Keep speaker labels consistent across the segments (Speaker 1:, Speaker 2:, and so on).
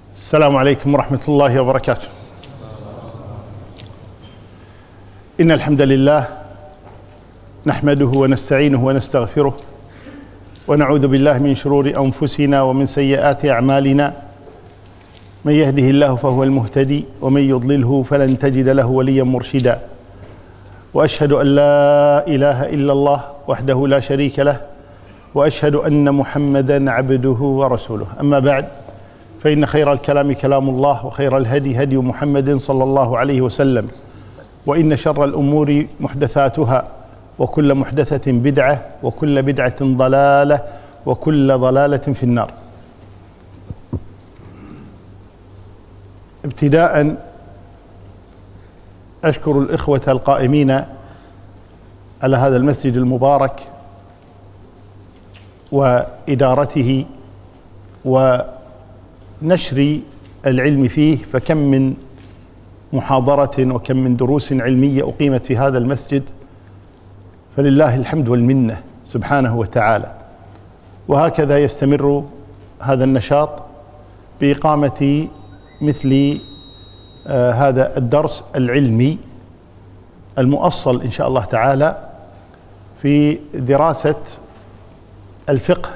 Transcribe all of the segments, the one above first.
Speaker 1: السلام عليكم ورحمة الله وبركاته. إن الحمد لله نحمده ونستعينه ونستغفره ونعوذ بالله من شرور أنفسنا ومن سيئات أعمالنا. من يهده الله فهو المهتدي ومن يضلله فلن تجد له وليا مرشدا. وأشهد أن لا إله إلا الله وحده لا شريك له وأشهد أن محمدا عبده ورسوله. أما بعد، فإن خير الكلام كلام الله وخير الهدي هدي محمد صلى الله عليه وسلم، وإن شر الأمور محدثاتها وكل محدثة بدعة وكل بدعة ضلالة وكل ضلالة في النار. ابتداء أشكر الإخوة القائمين على هذا المسجد المبارك وإدارته ونشر العلم فيه، فكم من محاضرة وكم من دروس علمية أقيمت في هذا المسجد، فلله الحمد والمنة سبحانه وتعالى. وهكذا يستمر هذا النشاط بإقامة مثل هذا الدرس العلمي المؤصل إن شاء الله تعالى في دراسة الفقه.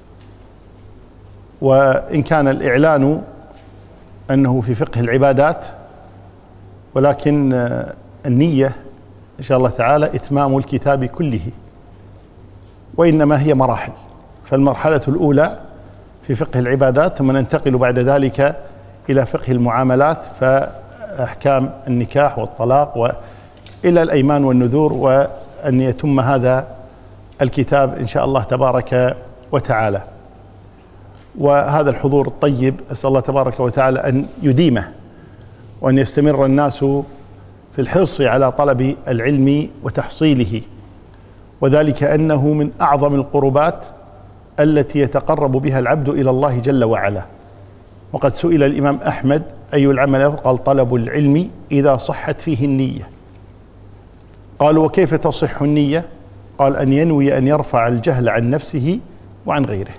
Speaker 1: وإن كان الإعلان أنه في فقه العبادات، ولكن النية إن شاء الله تعالى إتمام الكتاب كله، وإنما هي مراحل. فالمرحلة الأولى في فقه العبادات، ثم ننتقل بعد ذلك إلى فقه المعاملات، فأحكام النكاح والطلاق وإلى الأيمان والنذور، وأن يتم هذا الكتاب إن شاء الله تبارك وتعالى. وهذا الحضور الطيب أسأل الله تبارك وتعالى أن يديمه، وأن يستمر الناس في الحرص على طلب العلم وتحصيله، وذلك أنه من أعظم القربات التي يتقرب بها العبد إلى الله جل وعلا. وقد سئل الإمام أحمد أي العمل أفضل؟ قال: طلب العلم إذا صحت فيه النية. قالوا: وكيف تصح النية؟ قال: أن ينوي أن يرفع الجهل عن نفسه وعن غيره.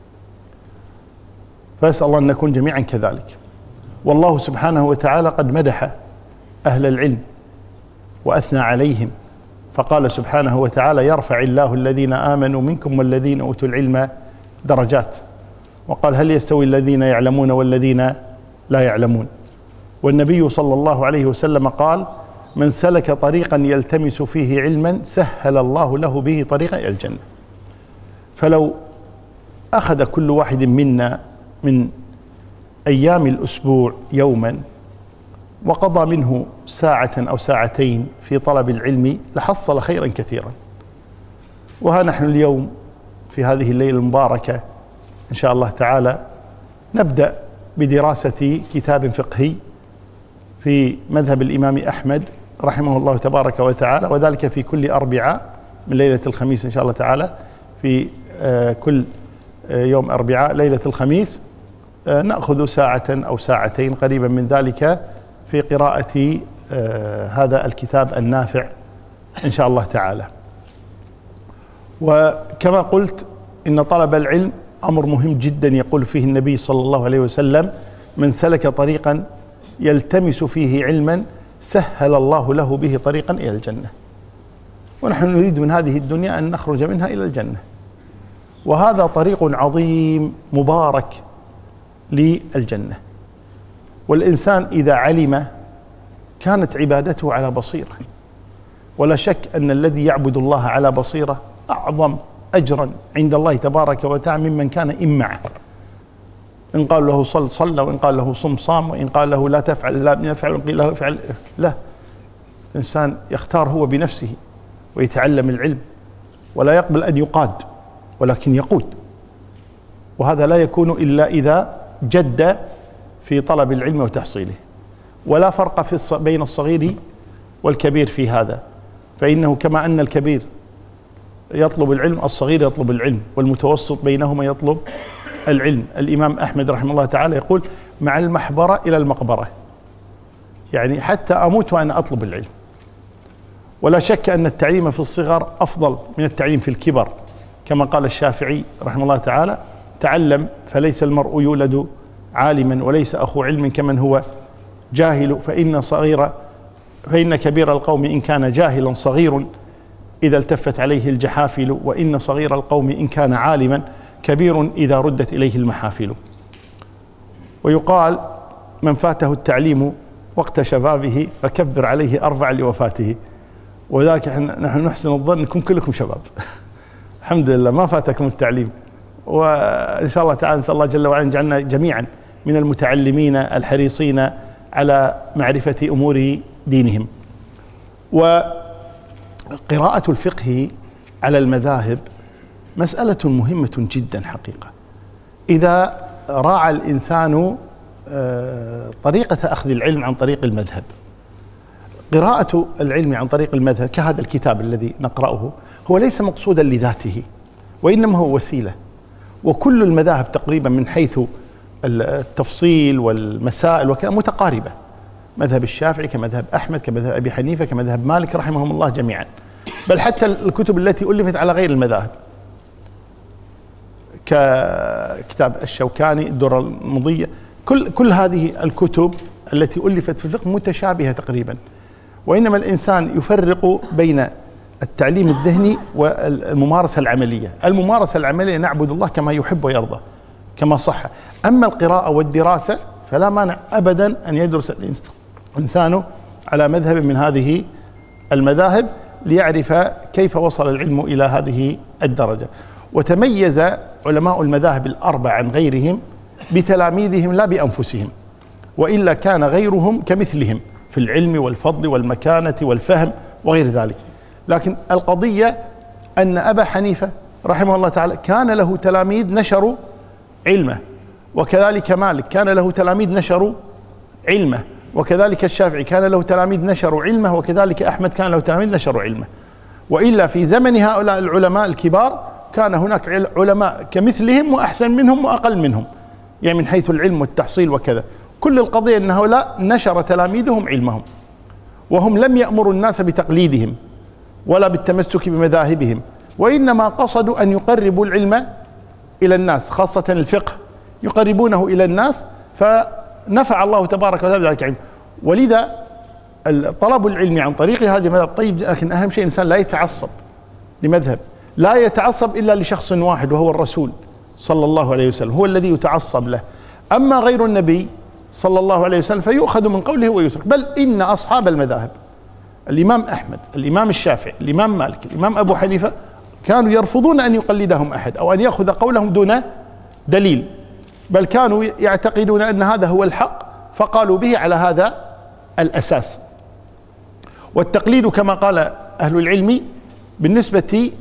Speaker 1: فأسأل الله أن نكون جميعا كذلك. والله سبحانه وتعالى قد مدح أهل العلم وأثنى عليهم، فقال سبحانه وتعالى: يرفع الله الذين آمنوا منكم والذين أوتوا العلم درجات. وقال: هل يستوي الذين يعلمون والذين لا يعلمون؟ والنبي صلى الله عليه وسلم قال: من سلك طريقا يلتمس فيه علما سهل الله له به طريقا إلى الجنة. فلو أخذ كل واحد منا من أيام الأسبوع يوما وقضى منه ساعة أو ساعتين في طلب العلم لحصل خيرا كثيرا. وها نحن اليوم في هذه الليلة المباركة إن شاء الله تعالى نبدأ بدراسة كتاب فقهي في مذهب الإمام أحمد رحمه الله تبارك وتعالى، وذلك في كل أربعاء من ليلة الخميس إن شاء الله تعالى. في كل يوم أربعاء ليلة الخميس نأخذ ساعة أو ساعتين قريبا من ذلك في قراءة هذا الكتاب النافع إن شاء الله تعالى. وكما قلت إن طلب العلم أمر مهم جدا، يقول فيه النبي صلى الله عليه وسلم: من سلك طريقا يلتمس فيه علما سهل الله له به طريقا إلى الجنة. ونحن نريد من هذه الدنيا أن نخرج منها إلى الجنة، وهذا طريق عظيم مبارك للجنة. والإنسان إذا علم كانت عبادته على بصيرة، ولا شك أن الذي يعبد الله على بصيرة أعظم أجرا عند الله تبارك وتعالى ممن كان إمعه. إن قال له صل صلى، وإن قال له صم صام، وإن قال له لا تفعل لا يفعل، وإن قيل له افعل لا. الإنسان يختار هو بنفسه ويتعلم العلم، ولا يقبل أن يقاد ولكن يقود. وهذا لا يكون إلا إذا جد في طلب العلم وتحصيله. ولا فرق بين الصغير والكبير في هذا، فإنه كما أن الكبير يطلب العلم، الصغير يطلب العلم، والمتوسط بينهما يطلب العلم. الإمام أحمد رحمه الله تعالى يقول: مع المحبرة إلى المقبرة، يعني حتى أموت وأنا أطلب العلم. ولا شك أن التعليم في الصغر أفضل من التعليم في الكبر، كما قال الشافعي رحمه الله تعالى: تعلم فليس المرء يولد عالما وليس أخو علم كمن هو جاهل، فإن كبير القوم إن كان جاهلا صغير إذا التفت عليه الجحافل، وإن صغير القوم إن كان عالما كبير إذا ردت إليه المحافل. ويقال من فاته التعليم وقت شبابه فكبر عليه 4 لوفاته. وذاك نحن نحسن الظن أنكم كلكم شباب الحمد لله ما فاتكم التعليم، وإن شاء الله تعالى نسأل الله جل وعلا يجعلنا جميعا من المتعلمين الحريصين على معرفة أمور دينهم. وقراءة الفقه على المذاهب مسألة مهمة جدا حقيقة. إذا راعى الإنسان طريقة أخذ العلم عن طريق المذهب، قراءة العلم عن طريق المذهب كهذا الكتاب الذي نقرأه هو ليس مقصودا لذاته، وإنما هو وسيلة. وكل المذاهب تقريبا من حيث التفصيل والمسائل وكذا متقاربة، مذهب الشافعي كمذهب أحمد كمذهب أبي حنيفة كمذهب مالك رحمهم الله جميعا، بل حتى الكتب التي ألفت على غير المذاهب ككتاب الشوكاني الدرر المضية، كل هذه الكتب التي ألفت في الفقه متشابهة تقريبا، وإنما الإنسان يفرق بين التعليم الذهني والممارسة العملية. الممارسة العملية نعبد الله كما يحب ويرضى كما صح، أما القراءة والدراسة فلا مانع أبدا أن يدرس الإنسان على مذهب من هذه المذاهب ليعرف كيف وصل العلم إلى هذه الدرجة. وتميز علماء المذاهب ال4 عن غيرهم بتلاميذهم لا بأنفسهم، وإلا كان غيرهم كمثلهم في العلم والفضل والمكانة والفهم وغير ذلك. لكن القضية أن أبا حنيفة رحمه الله تعالى كان له تلاميذ نشروا علمه، وكذلك مالك كان له تلاميذ نشروا علمه، وكذلك الشافعي كان له تلاميذ نشروا علمه، وكذلك أحمد كان له تلاميذ نشروا علمه. وإلا في زمن هؤلاء العلماء الكبار كان هناك علماء كمثلهم وأحسن منهم وأقل منهم، يعني من حيث العلم والتحصيل وكذا. كل القضية أن هؤلاء نشر تلاميذهم علمهم، وهم لم يأمروا الناس بتقليدهم ولا بالتمسك بمذاهبهم، وإنما قصدوا أن يقربوا العلم إلى الناس، خاصة الفقه يقربونه إلى الناس، فنفع الله تبارك وتعالى ذلك العلم. ولذا طلب العلم عن طريق هذه المذهب طيب، لكن أهم شيء الإنسان لا يتعصب لمذهب، لا يتعصب إلا لشخص واحد وهو الرسول صلى الله عليه وسلم، هو الذي يتعصب له. أما غير النبي صلى الله عليه وسلم فيؤخذ من قوله ويترك. بل إن أصحاب المذاهب الإمام أحمد، الإمام الشافعي، الإمام مالك، الإمام أبو حنيفة كانوا يرفضون أن يقلدهم أحد أو أن يأخذ قولهم دون دليل، بل كانوا يعتقدون أن هذا هو الحق فقالوا به على هذا الأساس. والتقليد كما قال أهل العلم بالنسبة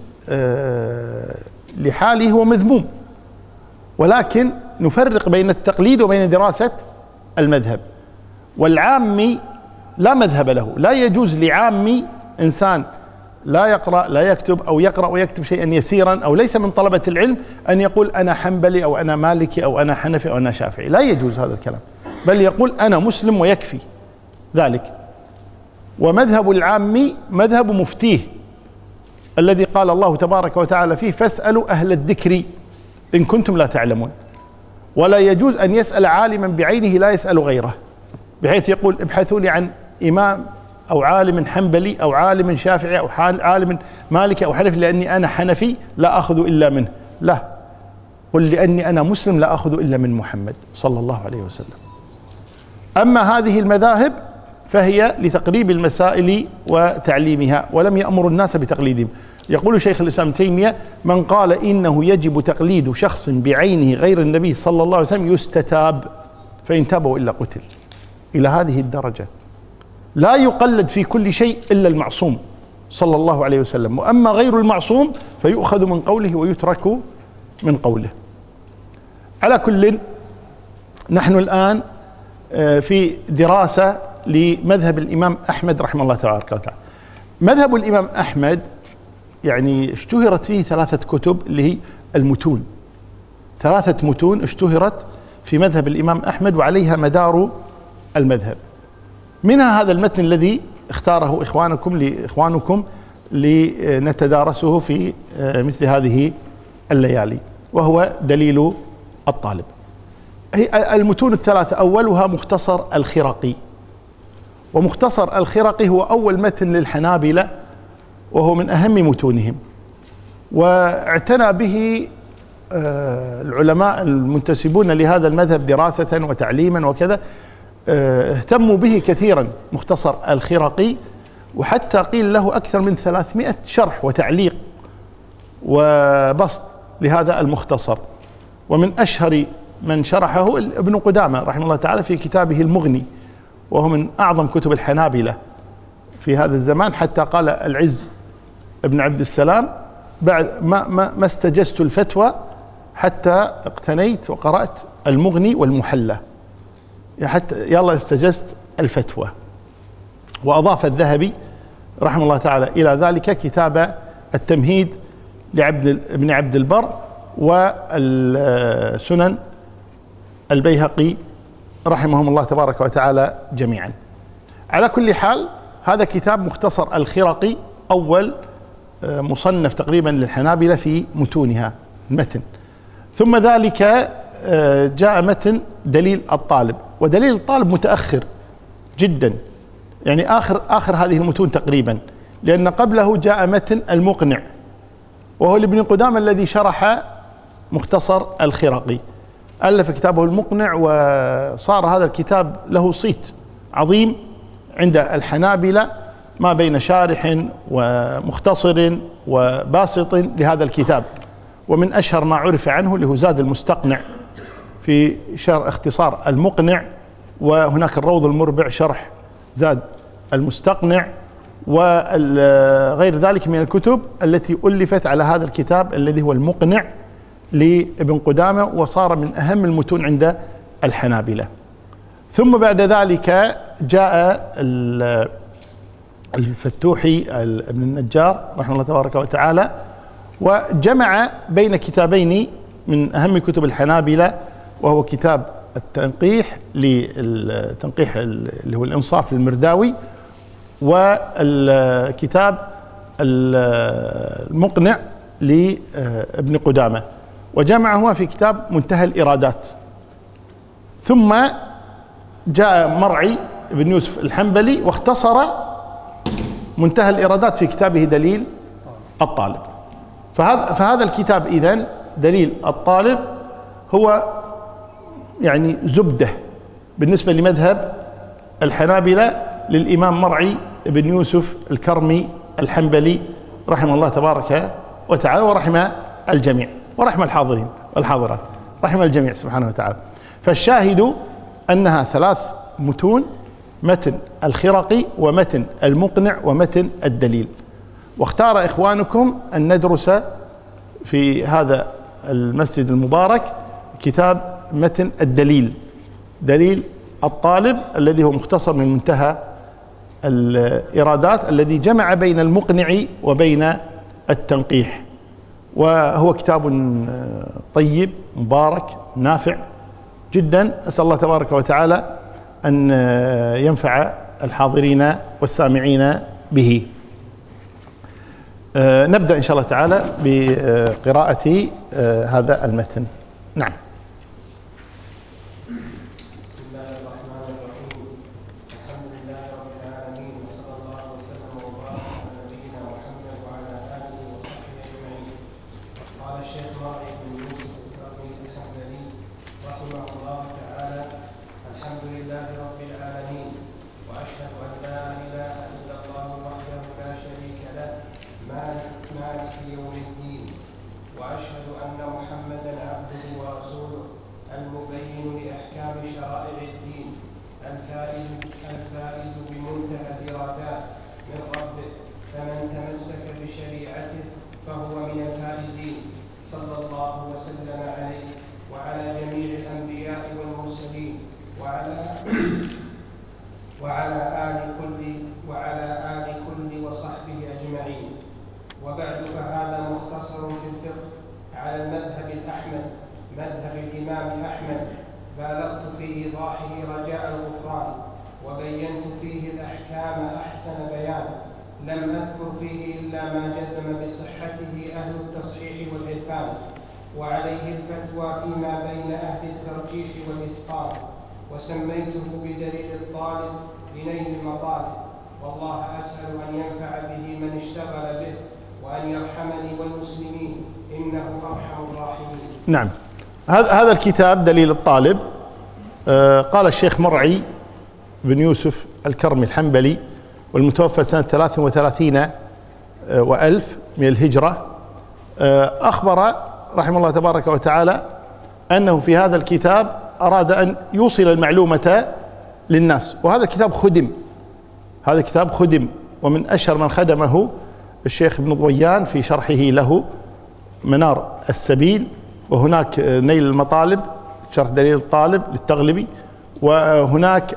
Speaker 1: لحاله هو مذموم، ولكن نفرق بين التقليد وبين دراسة المذهب. والعامي لا مذهب له، لا يجوز لعامي إنسان لا يقرأ لا يكتب أو يقرأ ويكتب شيئا يسيرا أو ليس من طلبة العلم أن يقول أنا حنبلي أو أنا مالكي أو أنا حنفي أو أنا شافعي، لا يجوز هذا الكلام، بل يقول أنا مسلم ويكفي ذلك. ومذهب العامي مذهب مفتيه الذي قال الله تبارك وتعالى فيه فاسألوا أهل الذكر إن كنتم لا تعلمون. ولا يجوز أن يسأل عالما بعينه لا يسأل غيره، بحيث يقول ابحثوا لي عن إمام أو عالم حنبلي أو عالم شافعي أو عالم مالكي أو حنفي لأني أنا حنفي لا أخذ إلا منه، لا، قل لأني أنا مسلم لا أخذ إلا من محمد صلى الله عليه وسلم. أما هذه المذاهب فهي لتقريب المسائل وتعليمها، ولم يأمر الناس بتقليدهم. يقول شيخ الإسلام ابن تيمية من قال إنه يجب تقليد شخص بعينه غير النبي صلى الله عليه وسلم يستتاب، فإن تابوا إلا قتل. إلى هذه الدرجة لا يقلد في كل شيء إلا المعصوم صلى الله عليه وسلم، وأما غير المعصوم فيؤخذ من قوله ويترك من قوله. على كل، نحن الآن في دراسة لمذهب الإمام أحمد رحمه الله تبارك وتعالى. مذهب الإمام أحمد يعني اشتهرت فيه 3 كتب اللي هي المتون، 3 متون اشتهرت في مذهب الإمام أحمد وعليها مدار المذهب. منها هذا المتن الذي اختاره إخوانكم لنتدارسه في مثل هذه الليالي، وهو دليل الطالب. هي المتون الثلاثة أولها مختصر الخرقي، ومختصر الخرقي هو أول متن للحنابلة، وهو من أهم متونهم، واعتنى به العلماء المنتسبون لهذا المذهب دراسة وتعليما وكذا، اهتموا به كثيرا مختصر الخرقي، وحتى قيل له أكثر من 300 شرح وتعليق وبسط لهذا المختصر. ومن أشهر من شرحه ابن قدامة رحمه الله تعالى في كتابه المغني، وهو من أعظم كتب الحنابلة في هذا الزمان، حتى قال العز ابن عبد السلام بعد ما استجزت الفتوى حتى اقتنيت وقرأت المغني والمحلى، حتى يلا استجزت الفتوى. وأضاف الذهبي رحمه الله تعالى إلى ذلك كتاب التمهيد لابن عبد البر، والسنن البيهقي رحمهم الله تبارك وتعالى جميعا. على كل حال هذا كتاب مختصر الخرقي أول مصنف تقريبا للحنابلة في متونها المتن. ثم ذلك جاء متن دليل الطالب، ودليل الطالب متأخر جدا، يعني آخر هذه المتون تقريبا، لأن قبله جاء متن المقنع، وهو لابن قدامة الذي شرح مختصر الخرقي، ألف كتابه المقنع، وصار هذا الكتاب له صيت عظيم عند الحنابلة ما بين شارح ومختصر وباسط لهذا الكتاب. ومن أشهر ما عرف عنه اللي هو زاد المستقنع في شرح اختصار المقنع، وهناك الروض المربع شرح زاد المستقنع، وغير ذلك من الكتب التي ألفت على هذا الكتاب الذي هو المقنع لابن قدامة، وصار من أهم المتون عند الحنابلة. ثم بعد ذلك جاء الفتوحي ابن النجار رحمه الله تبارك وتعالى، وجمع بين كتابين من أهم كتب الحنابلة، وهو كتاب التنقيح للتنقيح اللي هو الإنصاف للمرداوي، والكتاب المقنع لابن قدامة، وجمعهما في كتاب منتهى الإرادات. ثم جاء مرعي بن يوسف الحنبلي واختصر منتهى الإرادات في كتابه دليل الطالب. فهذا الكتاب إذن دليل الطالب هو يعني زبدة بالنسبة لمذهب الحنابلة للإمام مرعي بن يوسف الكرمي الحنبلي رحمه الله تبارك وتعالى، ورحم الجميع، ورحم الحاضرين والحاضرات، رحم الجميع سبحانه وتعالى. فالشاهد أنها 3 متون: متن الخرقي، ومتن المقنع، ومتن الدليل. واختار إخوانكم أن ندرس في هذا المسجد المبارك كتاب متن الدليل، دليل الطالب، الذي هو مختصر من منتهى الإرادات، الذي جمع بين المقنع وبين التنقيح، وهو كتاب طيب مبارك نافع جدا. أسأل الله تبارك وتعالى أن ينفع الحاضرين والسامعين به. نبدأ إن شاء الله تعالى بقراءة هذا المتن. نعم.
Speaker 2: بسم الله الرحمن الرحيم. الحمد لله رب العالمين، وصلى الله وسلم وبارك على نبينا محمد وعلى آله وصحبه أجمعين. قال الشيخ مرعي بن يوسف الكرمي الحنبلي رحمه الله تعالى: الحمد لله رب العالمين، وأشهد أن لا إله إلا الله وحده لا شريك له مالك يوم الدين، وأشهد أن محمدا عبده ورسوله المبين لأحكام شرائع الدين، الفائز بمنتهى الإرادات من ربه، فمن تمسك بشريعته فهو من الفائزين، صلى الله وسلم عليه وعلى جميع الأنبياء والمرسلين وعلى آل كل وصحبه أجمعين. وبعد، فهذا مختصر في الفقه على المذهب الأحمد، مذهب الإمام أحمد، بالغت في إيضاحه رجاء الغفران، وبينت فيه الأحكام أحسن بيان، لم أذكر فيه إلا ما جزم بصحته أهل التصحيح والعرفان، وعليه الفتوى فيما بين أهل الترجيح والإتقان، وسميته بدليل الطالب لنيل المطالب، والله أسأل أن ينفع به من اشتغل به، وأن يرحمني والمسلمين إنه أرحم الراحمين.
Speaker 1: نعم، هذا الكتاب دليل الطالب. قال الشيخ مرعي بن يوسف الكرمي الحنبلي، والمتوفى سنة 33 و1000 من الهجرة، أخبر رحمه الله تبارك وتعالى أنه في هذا الكتاب أراد أن يوصل المعلومة للناس. وهذا الكتاب خدم، هذا الكتاب خدم، ومن أشهر من خدمه الشيخ ابن ضويان في شرحه له منار السبيل، وهناك نيل المطالب شرح دليل الطالب للتغلبي، وهناك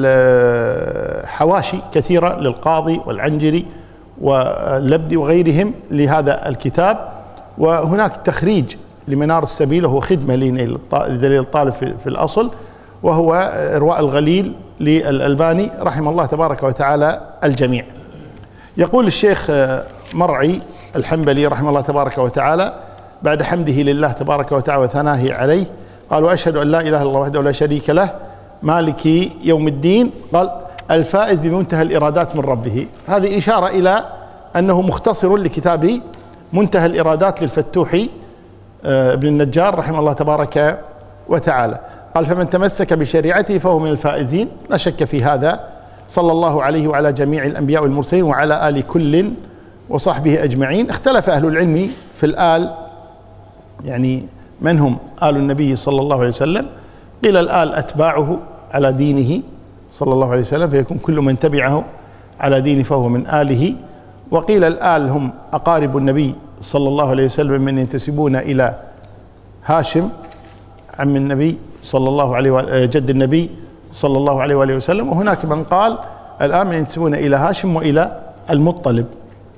Speaker 1: حواشي كثيرة للقاضي والعنجري واللبدي وغيرهم لهذا الكتاب، وهناك تخريج لمنار السبيل وهو خدمة لدليل الطالب في الأصل، وهو إرواء الغليل للألباني رحمه الله تبارك وتعالى الجميع. يقول الشيخ مرعي الحنبلي رحمه الله تبارك وتعالى بعد حمده لله تبارك وتعالى وثنائه عليه، قال: وأشهد أن لا إله إلا الله وحده لا شريك له مالك يوم الدين، قال: الفائز بمنتهى الإرادات من ربه. هذه إشارة إلى أنه مختصر لكتاب منتهى الإرادات للفتوح ابن النجار رحمه الله تبارك وتعالى. قال: فمن تمسك بشريعته فهو من الفائزين، لا شك في هذا. صلى الله عليه وعلى جميع الأنبياء والمرسلين وعلى آل كل وصحبه أجمعين. اختلف أهل العلم في الآل، يعني من هم آل النبي صلى الله عليه وسلم؟ قيل الآل أتباعه على دينه صلى الله عليه وسلم، فيكون كل من تبعه على دينه فهو من آله. وقيل الآل هم أقارب النبي صلى الله عليه وسلم من ينتسبون إلى هاشم عم النبي صلى الله عليه وسلم، جد النبي صلى الله عليه وآله وسلم. وهناك من قال الآن من ينتسبون إلى هاشم وإلى المطلب،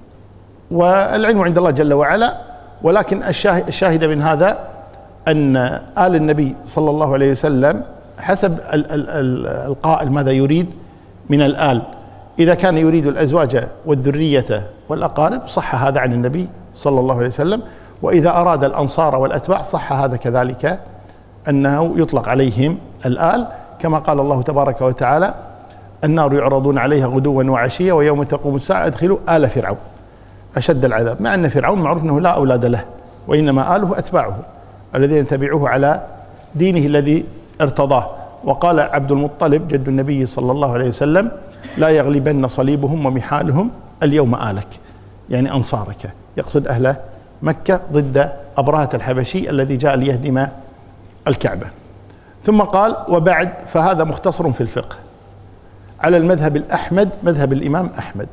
Speaker 1: والعلم عند الله جل وعلا. ولكن الشاهد من هذا أن آل النبي صلى الله عليه وسلم حسب القائل ماذا يريد من الآل. إذا كان يريد الأزواج والذرية والأقارب صح هذا عن النبي صلى الله عليه وسلم، وإذا أراد الأنصار والأتباع صح هذا كذلك، أنه يطلق عليهم الآل، كما قال الله تبارك وتعالى: النار يعرضون عليها غدوا وعشيا ويوم تقوم الساعة ادخلوا آل فرعون أشد العذاب. مع أن فرعون معروف أنه لا أولاد له، وإنما آله أتباعه الذين يتبعوه على دينه الذي ارتضاه. وقال عبد المطلب جد النبي صلى الله عليه وسلم: لا يغلبن صليبهم ومحالهم اليوم آلك، يعني أنصارك، يقصد أهل مكة ضد أبرهة الحبشي الذي جاء ليهدم الكعبة. ثم قال: وبعد فهذا مختصر في الفقه على المذهب الأحمد، مذهب الإمام أحمد،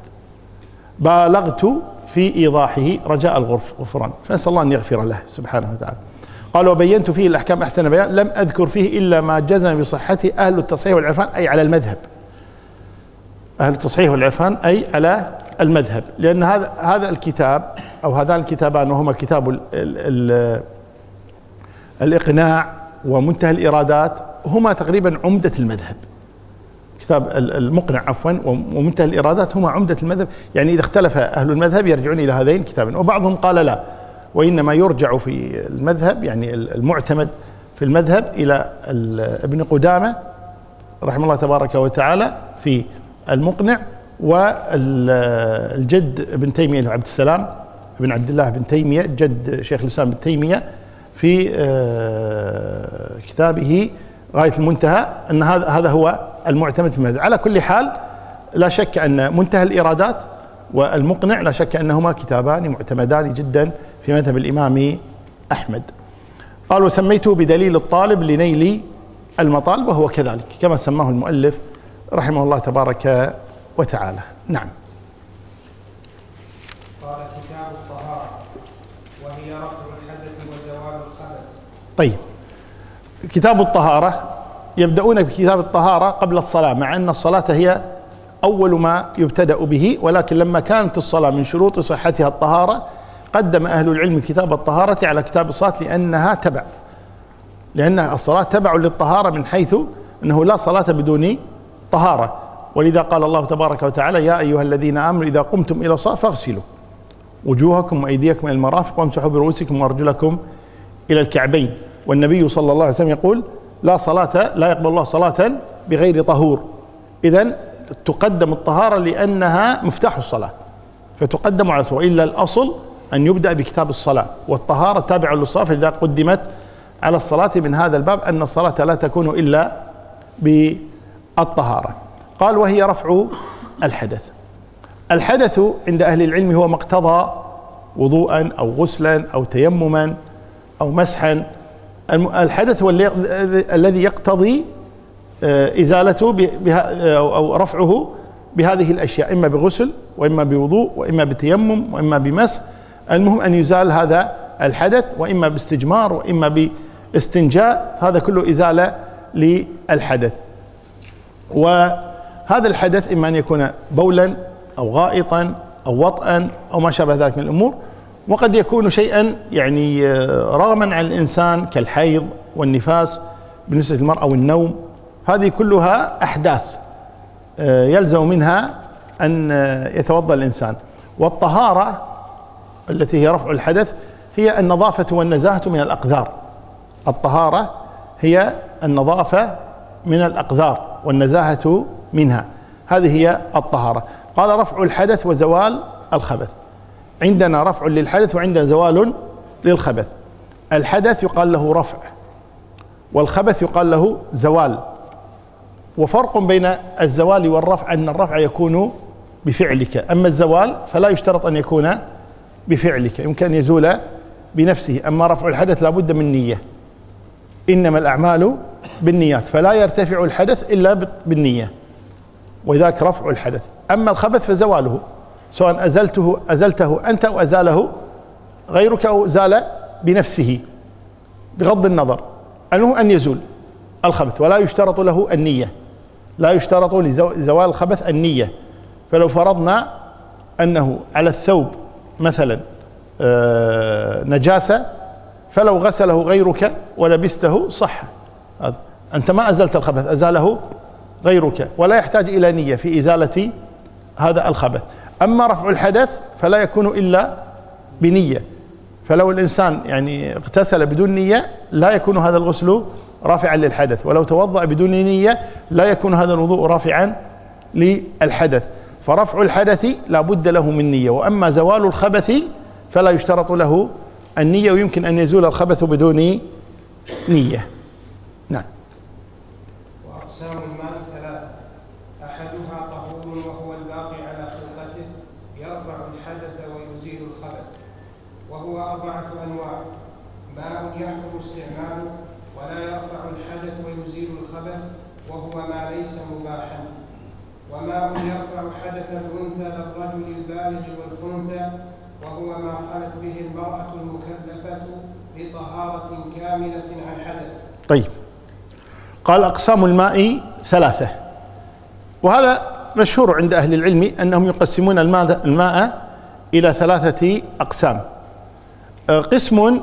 Speaker 1: بالغت في إيضاحه رجاء الغفران، فنسأل الله أن يغفر له سبحانه وتعالى. قال: وبينت فيه الأحكام أحسن بيان، لم أذكر فيه إلا ما جزم بصحته أهل التصحيح والعرفان، أي على المذهب، أهل التصحيح والعرفان أي على المذهب. لأن هذا الكتاب أو هذان الكتابان، وهما كتاب الإقناع ومنتهى الإرادات، هما تقريبا عمدة المذهب. كتاب المقنع عفوا ومنتهى الإرادات هما عمدة المذهب، يعني إذا اختلف أهل المذهب يرجعون إلى هذين الكتابين. وبعضهم قال لا، وإنما يرجع في المذهب، يعني المعتمد في المذهب، إلى ابن قدامة رحمه الله تبارك وتعالى في المقنع، والجد ابن تيمية عبد السلام بن عبد الله بن تيمية جد شيخ الإسلام بن تيمية في كتابه غاية المنتهى، أن هذا هو المعتمد في المذهب. على كل حال لا شك أن منتهى الإرادات والمقنع لا شك أنهما كتابان معتمدان جدا في مذهب الإمام أحمد. قال: وسميته بدليل الطالب لنيل المطالب، وهو كذلك كما سماه المؤلف رحمه الله تبارك وتعالى. نعم.
Speaker 2: قال: كتاب الطهارة، وهي رفع الحدث وزوال الخبث.
Speaker 1: طيب، كتاب الطهارة يبدأون بكتاب الطهارة قبل الصلاة، مع أن الصلاة هي أول ما يبتدأ به، ولكن لما كانت الصلاة من شروط صحتها الطهارة قدم أهل العلم كتاب الطهارة على كتاب الصلاة، لأنها تبع، لأن الصلاة تبع للطهارة، من حيث أنه لا صلاة بدون طهارة. ولذا قال الله تبارك وتعالى: يا أيها الذين آمنوا إذا قمتم إلى الصلاة فاغسلوا وجوهكم وأيديكم إلى المرافق وامسحوا برؤوسكم وأرجلكم إلى الكعبين، والنبي صلى الله عليه وسلم يقول لا يقبل الله صلاة بغير طهور. إذن تقدم الطهارة لأنها مفتاح الصلاة، فتقدم على الصلاة، إلا الأصل أن يبدأ بكتاب الصلاة، والطهارة تابعة للصلاة، فإذا قدمت على الصلاة من هذا الباب أن الصلاة لا تكون إلا بالطهارة. قال وهي رفع الحدث. الحدث عند أهل العلم هو ما اقتضى وضوءا أو غسلا أو تيمما أو مسحا. الحدث هو الذي يقتضي إزالته أو رفعه بهذه الأشياء، إما بغسل وإما بوضوء وإما بتيمم وإما بمسح. المهم أن يزال هذا الحدث، وإما باستجمار وإما باستنجاء، هذا كله إزالة للحدث. وهذا الحدث إما أن يكون بولا أو غائطا أو وطئا أو ما شابه ذلك من الأمور، وقد يكون شيئا يعني رغما عن الإنسان كالحيض والنفاس بالنسبة للمرأة أو النوم. هذه كلها أحداث يلزم منها أن يتوضأ الإنسان. والطهارة التي هي رفع الحدث هي النظافة والنزاهة من الأقذار. الطهارة هي النظافة من الأقذار والنزاهة منها، هذه هي الطهارة. قال رفع الحدث وزوال الخبث. عندنا رفع للحدث وعندنا زوال للخبث. الحدث يقال له رفع، والخبث يقال له زوال. وفرق بين الزوال والرفع أن الرفع يكون بفعلك، أما الزوال فلا يشترط أن يكون بفعلك، يمكن أن يزول بنفسه. أما رفع الحدث لا بد من نية، إنما الأعمال بالنيات، فلا يرتفع الحدث إلا بالنية، وذاك رفع الحدث. أما الخبث فزواله، سواء أزلته أنت أو أزاله غيرك أو زال بنفسه بغض النظر، المهم أن يزول الخبث، ولا يشترط له النية، لا يشترط لزوال الخبث النية. فلو فرضنا أنه على الثوب مثلا نجاسة، فلو غسله غيرك ولبسته صح، أنت ما أزلت الخبث، أزاله غيرك، ولا يحتاج إلى نية في إزالة هذا الخبث. أما رفع الحدث فلا يكون إلا بنية، فلو الإنسان يعني اغتسل بدون نية لا يكون هذا الغسل رافعا للحدث، ولو توضأ بدون نية لا يكون هذا الوضوء رافعا للحدث. فرفع الحدث لا بد له من نية، وأما زوال الخبث فلا يشترط له النية، ويمكن أن يزول الخبث بدون نية. نعم.
Speaker 2: وأقسام الماء ثلاثة: أحدها طهور وهو الباقي على خلقته يرفع الحدث ويزيل الخبث، وهو 4 أنواع: ماء يحرم استعماله ولا يرفع الحدث ويزيل الخبث وهو ما ليس مباحا، وماء يرفع حدث الأنثى للرجل البالغ والخنثى وهو ما خلت به المرأة المكلفة بطهارة كاملة عن حدث.
Speaker 1: طيب، قال أقسام الماء 3، وهذا مشهور عند أهل العلم أنهم يقسمون الماء إلى 3 أقسام. قسم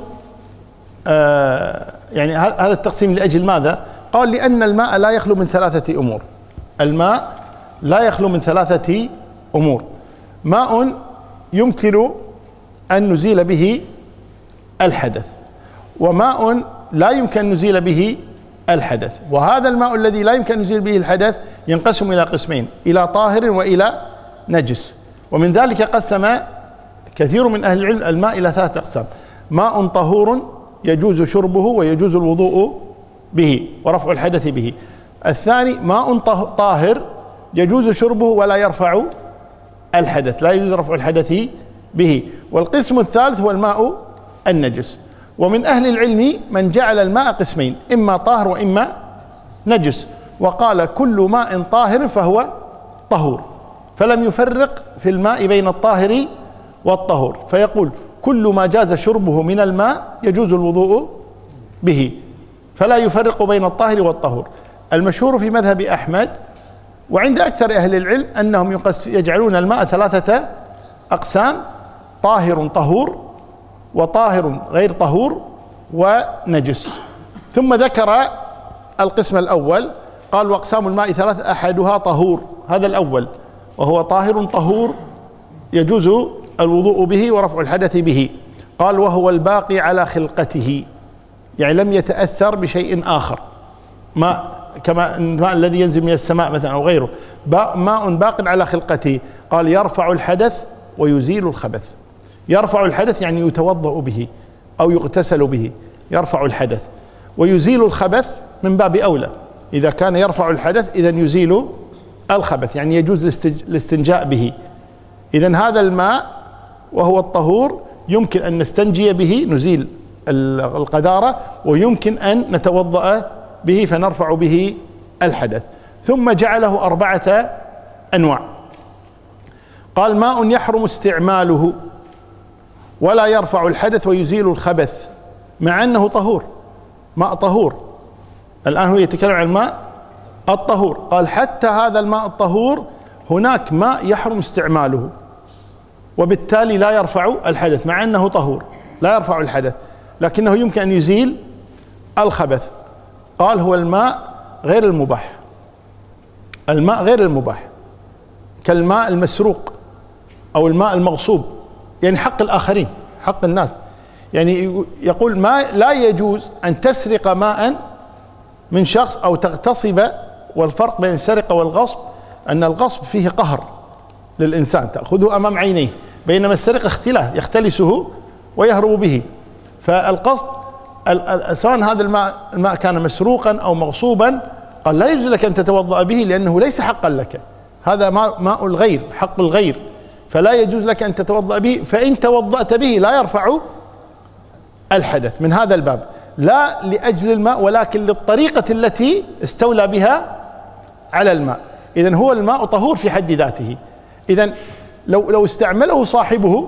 Speaker 1: يعني هذا التقسيم لأجل ماذا؟ قال لأن الماء لا يخلو من 3 أمور. الماء لا يخلو من 3 أمور: ماء يمكن أن نزيل به الحدث، وماء لا يمكن أن نزيل به الحدث. وهذا الماء الذي لا يمكن أن نزيل به الحدث ينقسم إلى قسمين: إلى طاهر وإلى نجس. ومن ذلك قسم كثير من أهل العلم الماء إلى 3 أقسام: ماء طهور يجوز شربه ويجوز الوضوء به ورفع الحدث به. الثاني ماء طاهر يجوز شربه ولا يرفع الحدث، لا يجوز رفع الحدث به. والقسم الثالث هو الماء النجس. ومن أهل العلم من جعل الماء قسمين: إما طاهر وإما نجس، وقال كل ماء طاهر فهو طهور، فلم يفرق في الماء بين الطاهر والطهور، فيقول كل ما جاز شربه من الماء يجوز الوضوء به، فلا يفرق بين الطاهر والطهور. المشهور في مذهب أحمد وعند أكثر أهل العلم أنهم يجعلون الماء 3 أقسام: طاهر طهور، وطاهر غير طهور، ونجس. ثم ذكر القسم الأول، قال وأقسام الماء 3: أحدها طهور، هذا الأول، وهو طاهر طهور يجوز الوضوء به ورفع الحدث به. قال وهو الباقي على خلقته، يعني لم يتأثر بشيء آخر، ماء كما الماء الذي ينزل من السماء مثلا أو غيره، ماء باق على خلقته. قال يرفع الحدث ويزيل الخبث. يرفع الحدث يعني يتوضأ به أو يغتسل به، يرفع الحدث. ويزيل الخبث من باب أولى، إذا كان يرفع الحدث إذن يزيل الخبث، يعني يجوز الاستنجاء به. إذن هذا الماء وهو الطهور يمكن أن نستنجي به، نزيل القذارة، ويمكن أن نتوضأ به فنرفع به الحدث. ثم جعله 4 أنواع. قال ماء يحرم استعماله ولا يرفع الحدث ويزيل الخبث مع أنه طهور، ماء طهور. الآن هو يتكلم عن الماء الطهور. قال حتى هذا الماء الطهور هناك ماء يحرم استعماله وبالتالي لا يرفع الحدث، مع أنه طهور لا يرفع الحدث لكنه يمكن أن يزيل الخبث. قال هو الماء غير المباح. الماء غير المباح كالماء المسروق أو الماء المغصوب، يعني حق الآخرين، حق الناس. يعني يقول ما لا يجوز أن تسرق ماء من شخص أو تغتصب. والفرق بين السرقة والغصب أن الغصب فيه قهر للإنسان، تأخذه أمام عينيه، بينما السرقة اختلاس، يختلسه ويهرب به. فالقصد سواء هذا الماء كان مسروقا أو مغصوبا، قال لا يجوز لك أن تتوضأ به لأنه ليس حقا لك، هذا ماء الغير، حق الغير، فلا يجوز لك أن تتوضأ به. فإن توضأت به لا يرفع الحدث من هذا الباب، لا لأجل الماء ولكن للطريقة التي استولى بها على الماء. إذن هو الماء طهور في حد ذاته. إذن لو استعمله صاحبه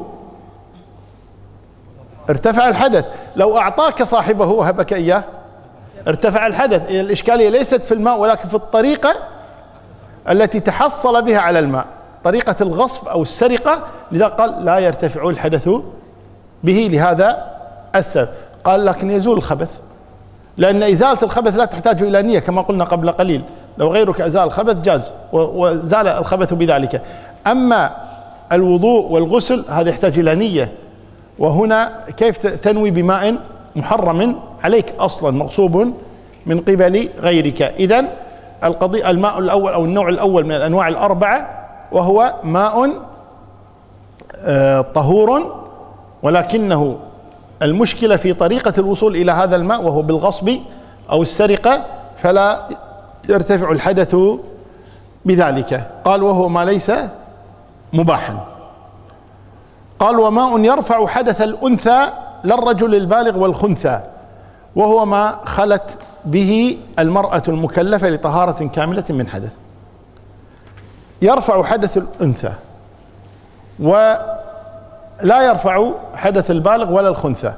Speaker 1: ارتفع الحدث، لو أعطاك صاحبه وهبك إياه ارتفع الحدث. إذن الإشكالية ليست في الماء ولكن في الطريقة التي تحصل بها على الماء، طريقة الغصب أو السرقة. لذا قال لا يرتفع الحدث به لهذا السبب. قال لكن يزول الخبث، لأن إزالة الخبث لا تحتاج إلى نية كما قلنا قبل قليل، لو غيرك أزال الخبث جاز وزال الخبث بذلك. أما الوضوء والغسل هذا يحتاج إلى نية، وهنا كيف تنوي بماء محرم عليك أصلا مغصوب من قبل غيرك. إذن القضية الماء الأول أو النوع الأول من الأنواع الأربعة وهو ماء طهور، ولكنه المشكلة في طريقة الوصول إلى هذا الماء وهو بالغصب أو السرقة، فلا يرتفع الحدث بذلك. قال وهو ما ليس مباحا. قال وماء يرفع حدث الأنثى للرجل البالغ والخنثى، وهو ما خلت به المرأة المكلفة لطهارة كاملة من حدث. يرفع حدث الأنثى ولا يرفع حدث البالغ ولا الخنثى.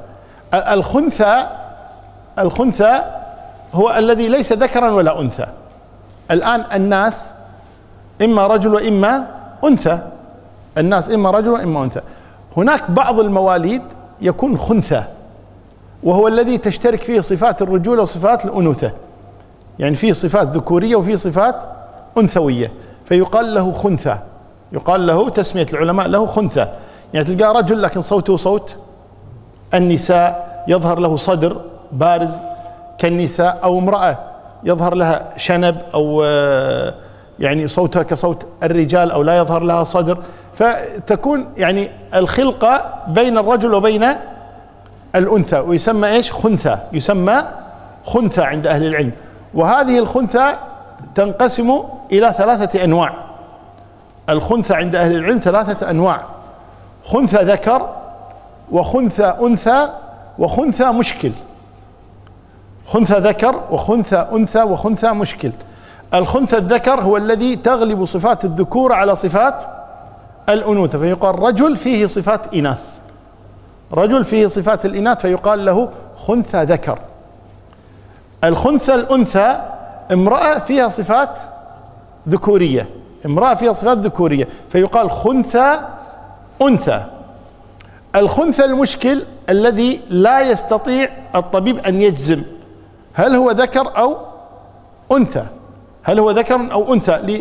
Speaker 1: الخنثى هو الذي ليس ذكرا ولا أنثى. الآن الناس إما رجل وإما أنثى، الناس إما رجل وإما أنثى. هناك بعض المواليد يكون خنثى، وهو الذي تشترك فيه صفات الرجولة وصفات الأنوثة، يعني فيه صفات ذكورية وفيه صفات أنثوية، فيقال له خنثى، يقال له تسمية العلماء له خنثى. يعني تلقى رجل لكن صوته صوت النساء، يظهر له صدر بارز كالنساء، أو امرأة يظهر لها شنب أو يعني صوتها كصوت الرجال أو لا يظهر لها صدر، فتكون يعني الخلقة بين الرجل وبين الأنثى، ويسمى إيش؟ خنثى، يسمى خنثى عند أهل العلم. وهذه الخنثى تنقسم إلى 3 أنواع. الخنثى عند أهل العلم 3 أنواع: خنثى ذكر، وخنثى أنثى، وخنثى مشكل. خنثى ذكر وخنثى أنثى وخنثى مشكل. الخنثى الذكر هو الذي تغلب صفات الذكور على صفات الأنوثة، فيقال رجل فيه صفات إناث، رجل فيه صفات الإناث فيقال له خنثى ذكر. الخنثى الأنثى امرأة فيها صفات ذكورية، امرأة فيها صفات ذكورية فيقال خنثى أنثى. الخنثى المشكل الذي لا يستطيع الطبيب أن يجزم هل هو ذكر أو أنثى، هل هو ذكر أو أنثى،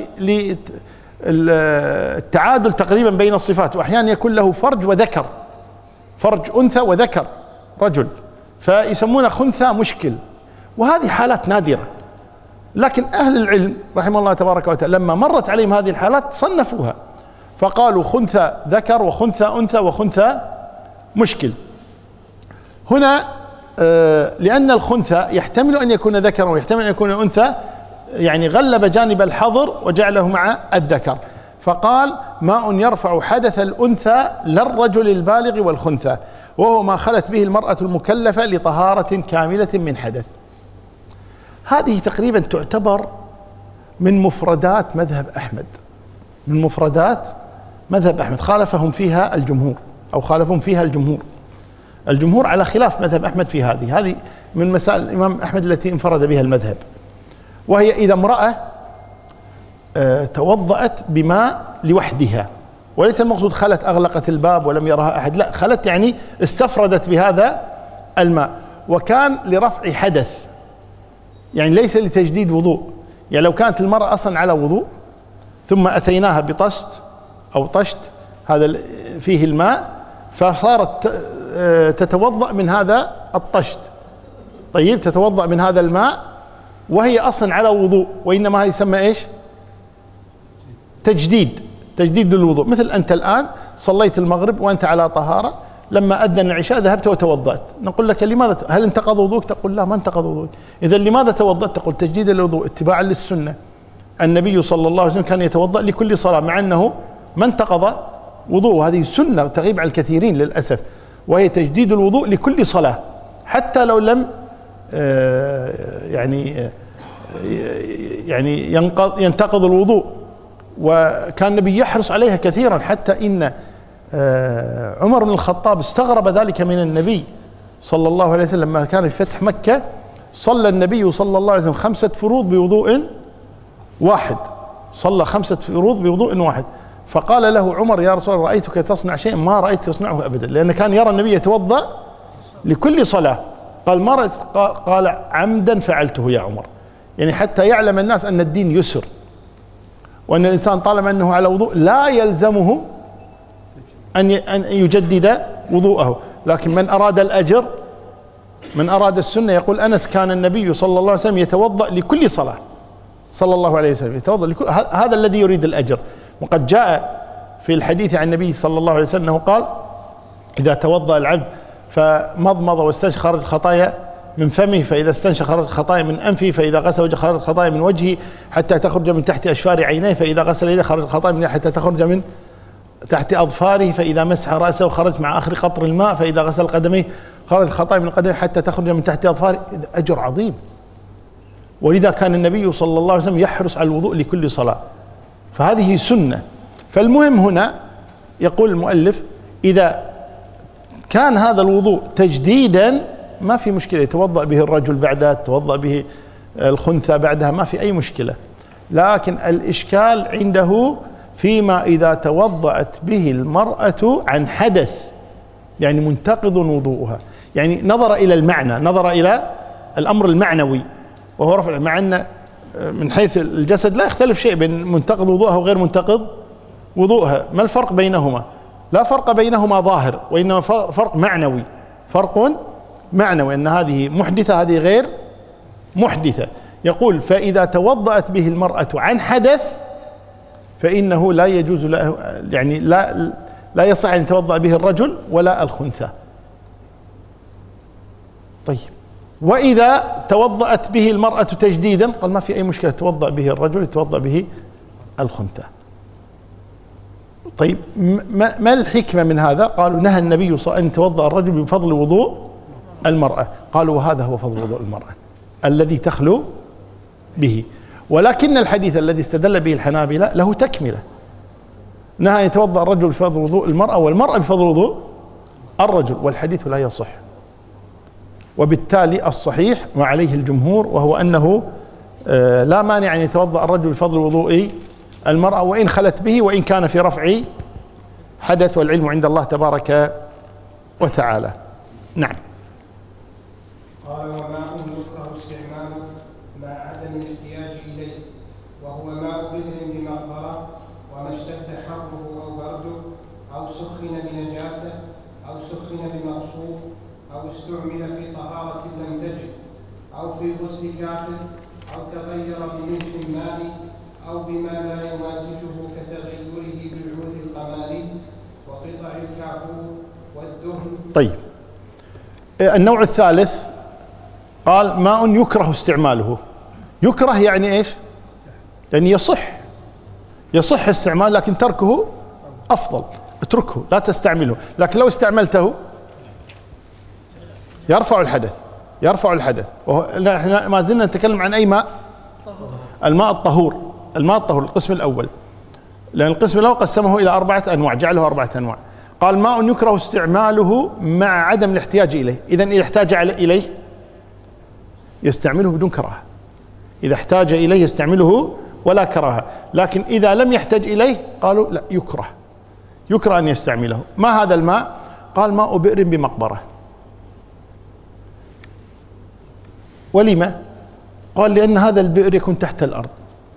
Speaker 1: للتعادل تقريبا بين الصفات، وأحيانا يكون له فرج وذكر، فرج أنثى وذكر رجل، فيسمونه خنثى مشكل، وهذه حالات نادرة. لكن أهل العلم رحمه الله تبارك وتعالى لما مرت عليهم هذه الحالات صنفوها، فقالوا خنثى ذكر وخنثى أنثى وخنثى مشكل. هنا لأن الخنثى يحتمل أن يكون ذكرا ويحتمل أن يكون أنثى، يعني غلب جانب الحظر وجعله مع الذكر، فقال ماء يرفع حدث الأنثى للرجل البالغ والخنثى، وهو ما خلت به المرأة المكلفة لطهارة كاملة من حدث. هذه تقريبا تعتبر من مفردات مذهب أحمد، من مفردات مذهب أحمد، خالفهم فيها الجمهور أو خالفهم فيها الجمهور على خلاف مذهب أحمد في هذه من مسائل الإمام أحمد التي انفرد بها المذهب، وهي إذا امرأة توضأت بماء لوحدها، وليس المقصود خلت أغلقت الباب ولم يرها أحد، لا، خلت يعني استفردت بهذا الماء، وكان لرفع حدث، يعني ليس لتجديد وضوء. يعني لو كانت المرأة أصلا على وضوء ثم أتيناها بطشت أو طشت هذا فيه الماء، فصارت تتوضأ من هذا الطشت، طيب تتوضأ من هذا الماء وهي أصلا على وضوء، وإنما هذا يسمى إيش؟ تجديد للوضوء. مثل أنت الآن صليت المغرب وأنت على طهارة، لما أذن العشاء ذهبت وتوضأت، نقول لك لماذا؟ هل انتقض وضوءك؟ تقول لا، ما انتقض وضوءك. إذا لماذا توضأت؟ تقول تجديد للوضوء اتباعا للسنة. النبي صلى الله عليه وسلم كان يتوضأ لكل صلاة مع أنه ما انتقض وضوء، هذه سنة تغيب عن الكثيرين للأسف، وهي تجديد الوضوء لكل صلاة حتى لو لم يعني ينتقض الوضوء. وكان النبي يحرص عليها كثيرا، حتى إن عمر بن الخطاب استغرب ذلك من النبي صلى الله عليه وسلم لما كان في فتح مكة، صلى النبي صلى الله عليه وسلم 5 فروض بوضوء واحد، صلى 5 فروض بوضوء واحد، فقال له عمر يا رسول الله رأيتك تصنع شيئا ما رأيت تصنعه أبدا، لأن كان يرى النبي يتوضأ لكل صلاة. قال ما رأيت، قال عمدا فعلته يا عمر، يعني حتى يعلم الناس أن الدين يسر، وأن الإنسان طالما أنه على وضوء لا يلزمه أن يجدد وضوءه. لكن من أراد الأجر، من أراد السنة، يقول أنس كان النبي صلى الله عليه وسلم يتوضأ لكل صلاة، صلى الله عليه وسلم يتوضأ لكل، هذا الذي يريد الأجر. وقد جاء في الحديث عن النبي صلى الله عليه وسلم أنه قال إذا توضأ العبد فمضمض واستنشق خرج خطايا من فمه، فإذا استنشق خرج خطايا من أنفه، فإذا غسل وجهه خرج خطايا من وجهه حتى تخرج من تحت أشفار عينيه، فإذا غسل يده خرج خطايا من حتى تخرج من تحت أظفاره، فإذا مسح رأسه خرج مع آخر قطر الماء، فإذا غسل قدميه خرج خطايا من قدميه حتى تخرج من تحت أظفاره. أجر عظيم. ولذا كان النبي صلى الله عليه وسلم يحرص على الوضوء لكل صلاة، فهذه سنة. فالمهم هنا يقول المؤلف إذا كان هذا الوضوء تجديدا ما في مشكلة، يتوضأ به الرجل بعدها، يتوضأ به الخنثى بعدها، ما في أي مشكلة. لكن الإشكال عنده فيما إذا توضأت به المرأة عن حدث، يعني منتقض وضوءها، يعني نظر إلى المعنى، نظر إلى الأمر المعنوي وهو رفع، مع أن من حيث الجسد لا يختلف شيء بين منتقض وضوءها وغير منتقض وضوءها. ما الفرق بينهما؟ لا فرق بينهما ظاهر، وإنما فرق معنوي، فرق معنوي، أن هذه محدثة هذه غير محدثة. يقول فإذا توضأت به المرأة عن حدث فإنه لا يجوز له، يعني لا يصح أن يتوضأ به الرجل ولا الخنثى. طيب وإذا توضأت به المرأة تجديدا، قال ما في أي مشكلة، يتوضأ به الرجل يتوضأ به الخنثى. طيب ما الحكمة من هذا؟ قالوا نهى النبي صلى الله عليه وسلم أن يتوضأ الرجل بفضل وضوء المرأة، قالوا وهذا هو فضل وضوء المرأة الذي تخلو به. ولكن الحديث الذي استدل به الحنابلة له تكملة، نهى أن يتوضأ الرجل بفضل وضوء المرأة والمرأة بفضل وضوء الرجل، والحديث لا يصح. وبالتالي الصحيح ما عليه الجمهور وهو أنه لا مانع أن يتوضأ الرجل بفضل وضوء المرأة وإن خلت به، وإن كان في رفع حدث، والعلم عند الله تبارك وتعالى. نعم.
Speaker 2: قال وماء يكره استعماله مع عدم الاحتياج إليه، وهو ماء بئر بمقبرة، وما اشتد حره أو برده، أو سخن بنجاسة، أو سخن بمغصوب، أو استعمل في طهارة لم تجب، أو في غسل كافر، أو تغير بملح الماء، أو بما لا يمازجه كتغيره بالعود القماري وقطع الكافور والدهن.
Speaker 1: طيب، النوع الثالث قال ماء يكره استعماله. يكره يعني ايش؟ يعني يصح استعمال، لكن تركه افضل. اتركه، لا تستعمله. لكن لو استعملته يرفع الحدث. احنا ما زلنا نتكلم عن اي ماء؟ الماء الطهور. القسم الاول، لان القسم الاول قسمه الى 4 انواع، جعله 4 انواع. قال ماء يكره استعماله مع عدم الاحتياج اليه. اذا احتاج اليه يستعمله بدون كراهه. اذا احتاج اليه يستعمله ولا كراهه. لكن اذا لم يحتاج اليه قالوا لا، يكره ان يستعمله. ما هذا الماء؟ قال ماء بئر بمقبره. ولما؟ قال لان هذا البئر يكون تحت الارض،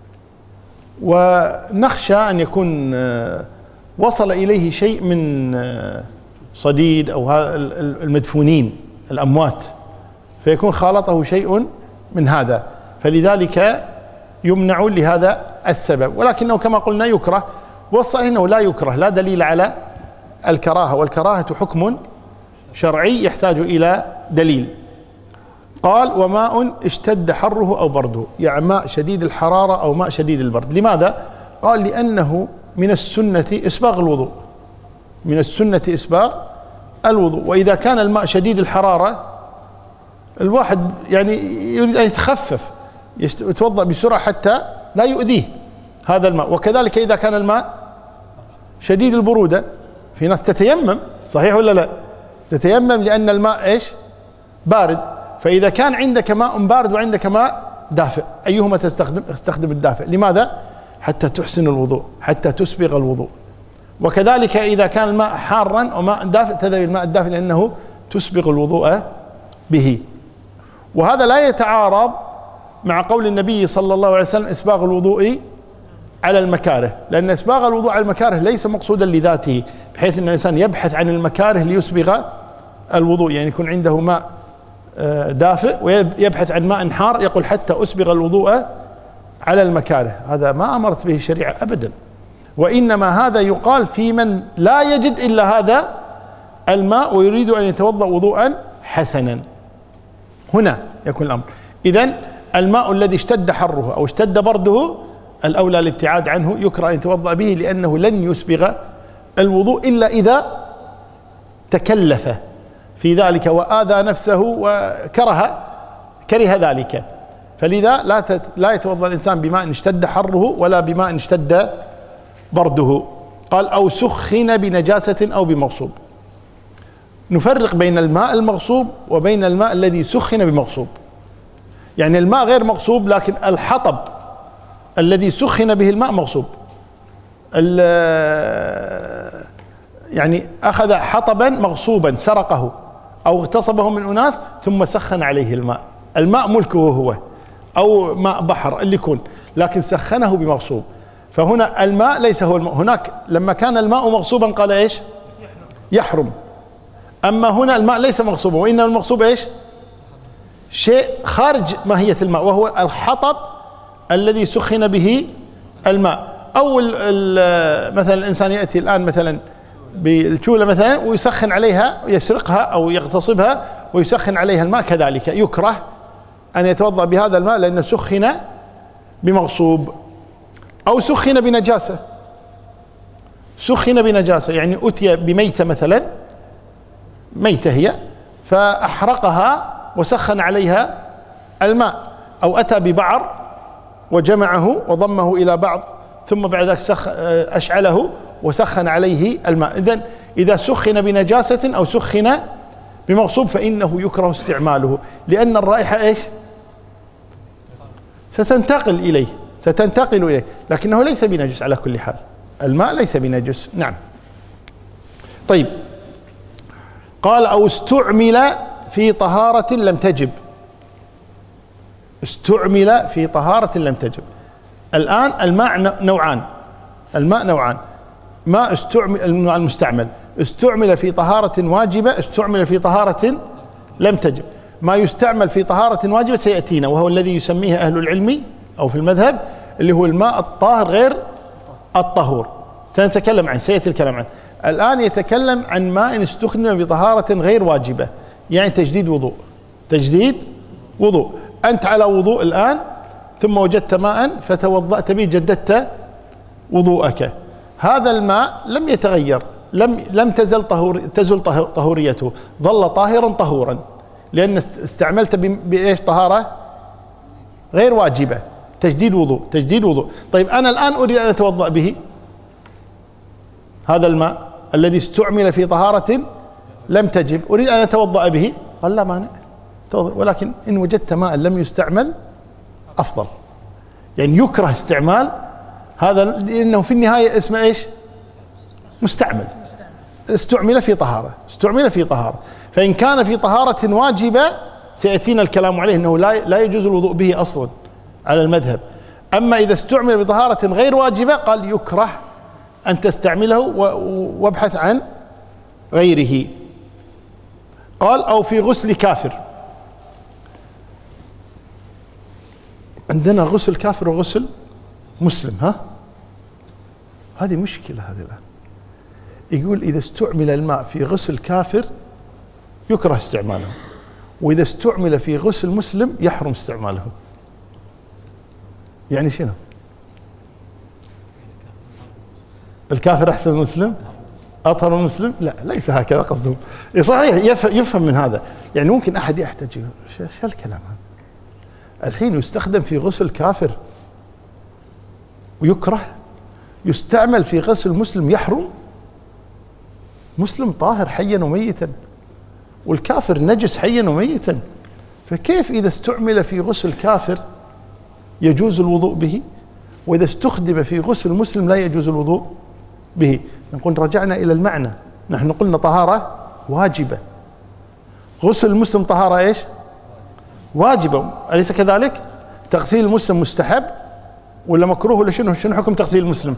Speaker 1: ونخشى ان يكون وصل اليه شيء من صديد او المدفونين الاموات، فيكون خالطه شيء من هذا، فلذلك يمنع لهذا السبب. ولكنه كما قلنا يكره، والصحيح انه لا يكره، لا دليل على الكراهه، والكراهه حكم شرعي يحتاج الى دليل. قال وماء اشتد حره او برده، يعني ماء شديد الحراره او ماء شديد البرد. لماذا؟ قال لانه من السنه اسباغ الوضوء. من السنه اسباغ الوضوء، واذا كان الماء شديد الحراره الواحد يعني يريد ان يتخفف، يتوضا بسرعه حتى لا يؤذيه هذا الماء. وكذلك اذا كان الماء شديد البروده، في ناس تتيمم، صحيح ولا لا؟ تتيمم لان الماء ايش؟ بارد. فاذا كان عندك ماء بارد وعندك ماء دافئ، ايهما تستخدم؟ استخدم الدافئ. لماذا؟ حتى تحسن الوضوء، حتى تسبغ الوضوء. وكذلك اذا كان الماء حارا وماء دافئ تذهب الماء الدافئ لانه تسبغ الوضوء به. وهذا لا يتعارض مع قول النبي صلى الله عليه وسلم اسباغ الوضوء على المكاره، لان اسباغ الوضوء على المكاره ليس مقصودا لذاته، بحيث ان الانسان يبحث عن المكاره ليسبغ الوضوء، يعني يكون عنده ماء دافئ ويبحث عن ماء حار، يقول حتى اسبغ الوضوء على المكاره. هذا ما امرت به الشريعه ابدا، وانما هذا يقال في من لا يجد الا هذا الماء ويريد ان يتوضا وضوءا حسنا. هنا يكون الامر. اذن الماء الذي اشتد حره او اشتد برده الاولى الابتعاد عنه، يكره ان يتوضا به لانه لن يسبغ الوضوء الا اذا تكلف في ذلك واذى نفسه وكره ذلك. فلذا لا يتوضا الانسان بماء اشتد حره ولا بماء اشتد برده. قال او سخن بنجاسه او بمغصوب. نفرق بين الماء المغصوب وبين الماء الذي سخن بمغصوب. يعني الماء غير مغصوب، لكن الحطب الذي سخن به الماء مغصوب. يعني أخذ حطبا مغصوبا سرقه أو اغتصبه من أناس ثم سخن عليه الماء. الماء ملكه هو، أو ماء بحر اللي يكون، لكن سخنه بمغصوب. فهنا الماء ليس هو الماء. هناك لما كان الماء مغصوبا قال ايش؟ يحرم. أما هنا الماء ليس مغصوبا، وإنما المغصوب ايش؟ شيء خارج ماهية الماء، وهو الحطب الذي سخن به الماء. أو مثلا الإنسان يأتي الآن مثلا بالجولة مثلا ويسخن عليها، يسرقها أو يغتصبها ويسخن عليها الماء، كذلك يكره أن يتوضأ بهذا الماء لأنه سخن بمغصوب. أو سخن بنجاسة. سخن بنجاسة يعني أتي بميتة مثلا، ميتة هي، فأحرقها وسخن عليها الماء. أو أتى ببعر وجمعه وضمه إلى بعض ثم بعد ذلك أشعله وسخن عليه الماء. إذن إذا سخن بنجاسة أو سخن بمغصوب فإنه يكره استعماله، لأن الرائحة إيش؟ ستنتقل إليه، لكنه ليس بنجس على كل حال. الماء ليس بنجس. نعم. طيب، قال أو استعمل في طهارة لم تجب. استعمل في طهارة لم تجب. الآن الماء نوعان. ماء استعمل، المستعمل استعمل في طهارة واجبة، استعمل في طهارة لم تجب. ما يستعمل في طهارة واجبة سيأتينا، وهو الذي يسميه أهل العلم أو في المذهب اللي هو الماء الطاهر غير الطهور، سنتكلم عنه، سيأتي الكلام عنه. الآن يتكلم عن ماء استخدم بطهارة غير واجبة، يعني تجديد وضوء. تجديد وضوء، أنت على وضوء الآن ثم وجدت ماء فتوضأت به، جددت وضوءك. هذا الماء لم يتغير، لم تزل طهوريته، ظل طاهرا طهورا، لأن استعملت بإيش؟ طهارة غير واجبة، تجديد وضوء. تجديد وضوء. طيب أنا الآن أريد أن أتوضأ به، هذا الماء الذي استعمل في طهارة لم تجب، أريد أن أتوضأ به، قال لا مانع، ولكن إن وجدت ماء لم يستعمل أفضل. يعني يكره استعمال هذا، لأنه في النهاية اسمه إيش؟ مستعمل، استعمل في طهارة، استعمل في طهارة. فإن كان في طهارة واجبة سيأتينا الكلام عليه أنه لا يجوز الوضوء به أصلا على المذهب. أما إذا استعمل بطهارة غير واجبة قال يكره أن تستعمله وابحث عن غيره. قال أو في غسل كافر. عندنا غسل كافر وغسل مسلم، هذه مشكلة هذه الآن. يقول إذا استعمل الماء في غسل كافر يكره استعماله، وإذا استعمل في غسل مسلم يحرم استعماله. يعني شنو؟ الكافر أحسن من المسلم؟ أطهر من المسلم؟ لا، ليس هكذا قصده. صحيح يفهم من هذا، يعني ممكن أحد يحتاج شو الكلام هذا؟ الحين يستخدم في غسل كافر ويكره، يستعمل في غسل مسلم يحرم. مسلم طاهر حيا وميتا، والكافر نجس حيا وميتا، فكيف إذا استعمل في غسل كافر يجوز الوضوء به، وإذا استخدم في غسل مسلم لا يجوز الوضوء به؟ نقول رجعنا إلى المعنى، نحن قلنا طهارة واجبة، غسل المسلم طهارة إيش؟ واجبة، أليس كذلك؟ تغسيل المسلم مستحب ولا مكروه ولا شنو حكم تغسيل المسلم؟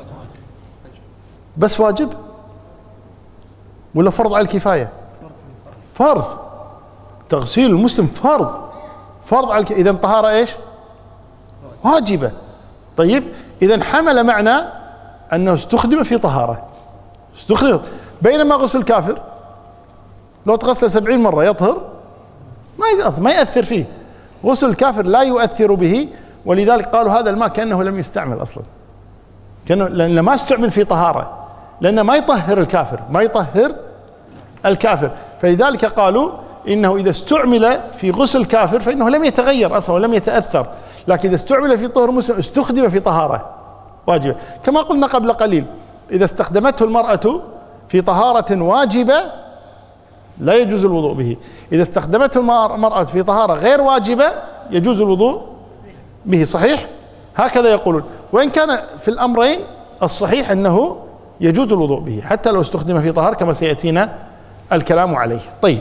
Speaker 1: بس واجب ولا فرض على الكفاية؟ فرض. تغسيل المسلم فرض على إذا طهارة إيش؟ واجبة. طيب إذا حمل معنى أنه استخدم في طهارة، استخدم، بينما غسل الكافر لو تغسل 70 مرة يطهر، ما يأثر فيه. غسل الكافر لا يؤثر به، ولذلك قالوا هذا الماء كأنه لم يستعمل أصلا، لأنه ما استعمل في طهارة، لأنه ما يطهر الكافر، ما يطهر الكافر. فلذلك قالوا إنه إذا استعمل في غسل كافر فإنه لم يتغير أصلا ولم يتأثر، لكن إذا استعمل في طهر مسلم استخدم في طهارة واجبة. كما قلنا قبل قليل، إذا استخدمته المرأة في طهارة واجبة لا يجوز الوضوء به، إذا استخدمته المرأة في طهارة غير واجبة يجوز الوضوء به. صحيح؟ هكذا يقولون. وإن كان في الأمرين الصحيح أنه يجوز الوضوء به حتى لو استخدم في طهارة، كما سيأتينا الكلام عليه. طيب،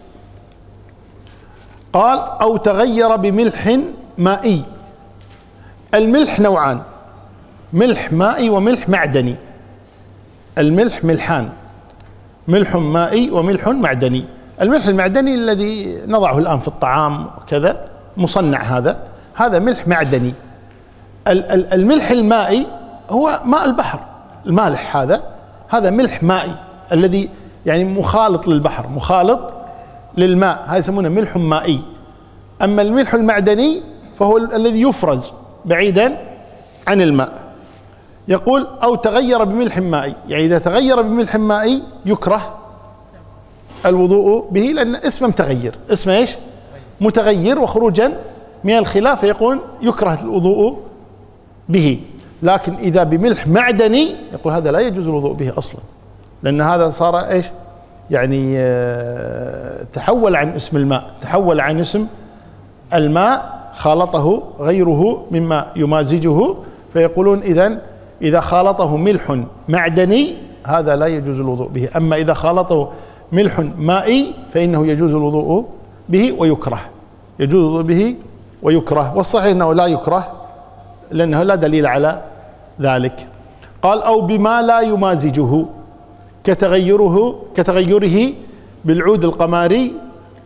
Speaker 1: قال أو تغير بملح مائي. الملح نوعان، ملح مائي وملح معدني. الملح ملحان، ملح مائي وملح معدني. الملح المعدني الذي نضعه الآن في الطعام وكذا مصنع، هذا ملح معدني. الملح المائي هو ماء البحر المالح، هذا ملح مائي الذي يعني مخالط للبحر، مخالط للماء، هذا يسمونه ملح مائي. أما الملح المعدني فهو الذي يفرز بعيدا عن الماء. يقول أو تغير بملح مائي، يعني إذا تغير بملح مائي يكره الوضوء به، لأن اسمه متغير، اسمه إيش؟ متغير، وخروجا من الخلاف يقول يكره الوضوء به. لكن إذا بملح معدني يقول هذا لا يجوز الوضوء به أصلا، لأن هذا صار إيش؟ يعني تحول عن اسم الماء، تحول عن اسم الماء، خالطه غيره مما يمازجه، فيقولون إذا خالطه ملح معدني هذا لا يجوز الوضوء به. أما إذا خالطه ملح مائي فإنه يجوز الوضوء به ويكره، يجوز الوضوء به ويكره. والصحيح أنه لا يكره لأنه لا دليل على ذلك. قال أو بما لا يمازجه كتغيره بالعود القماري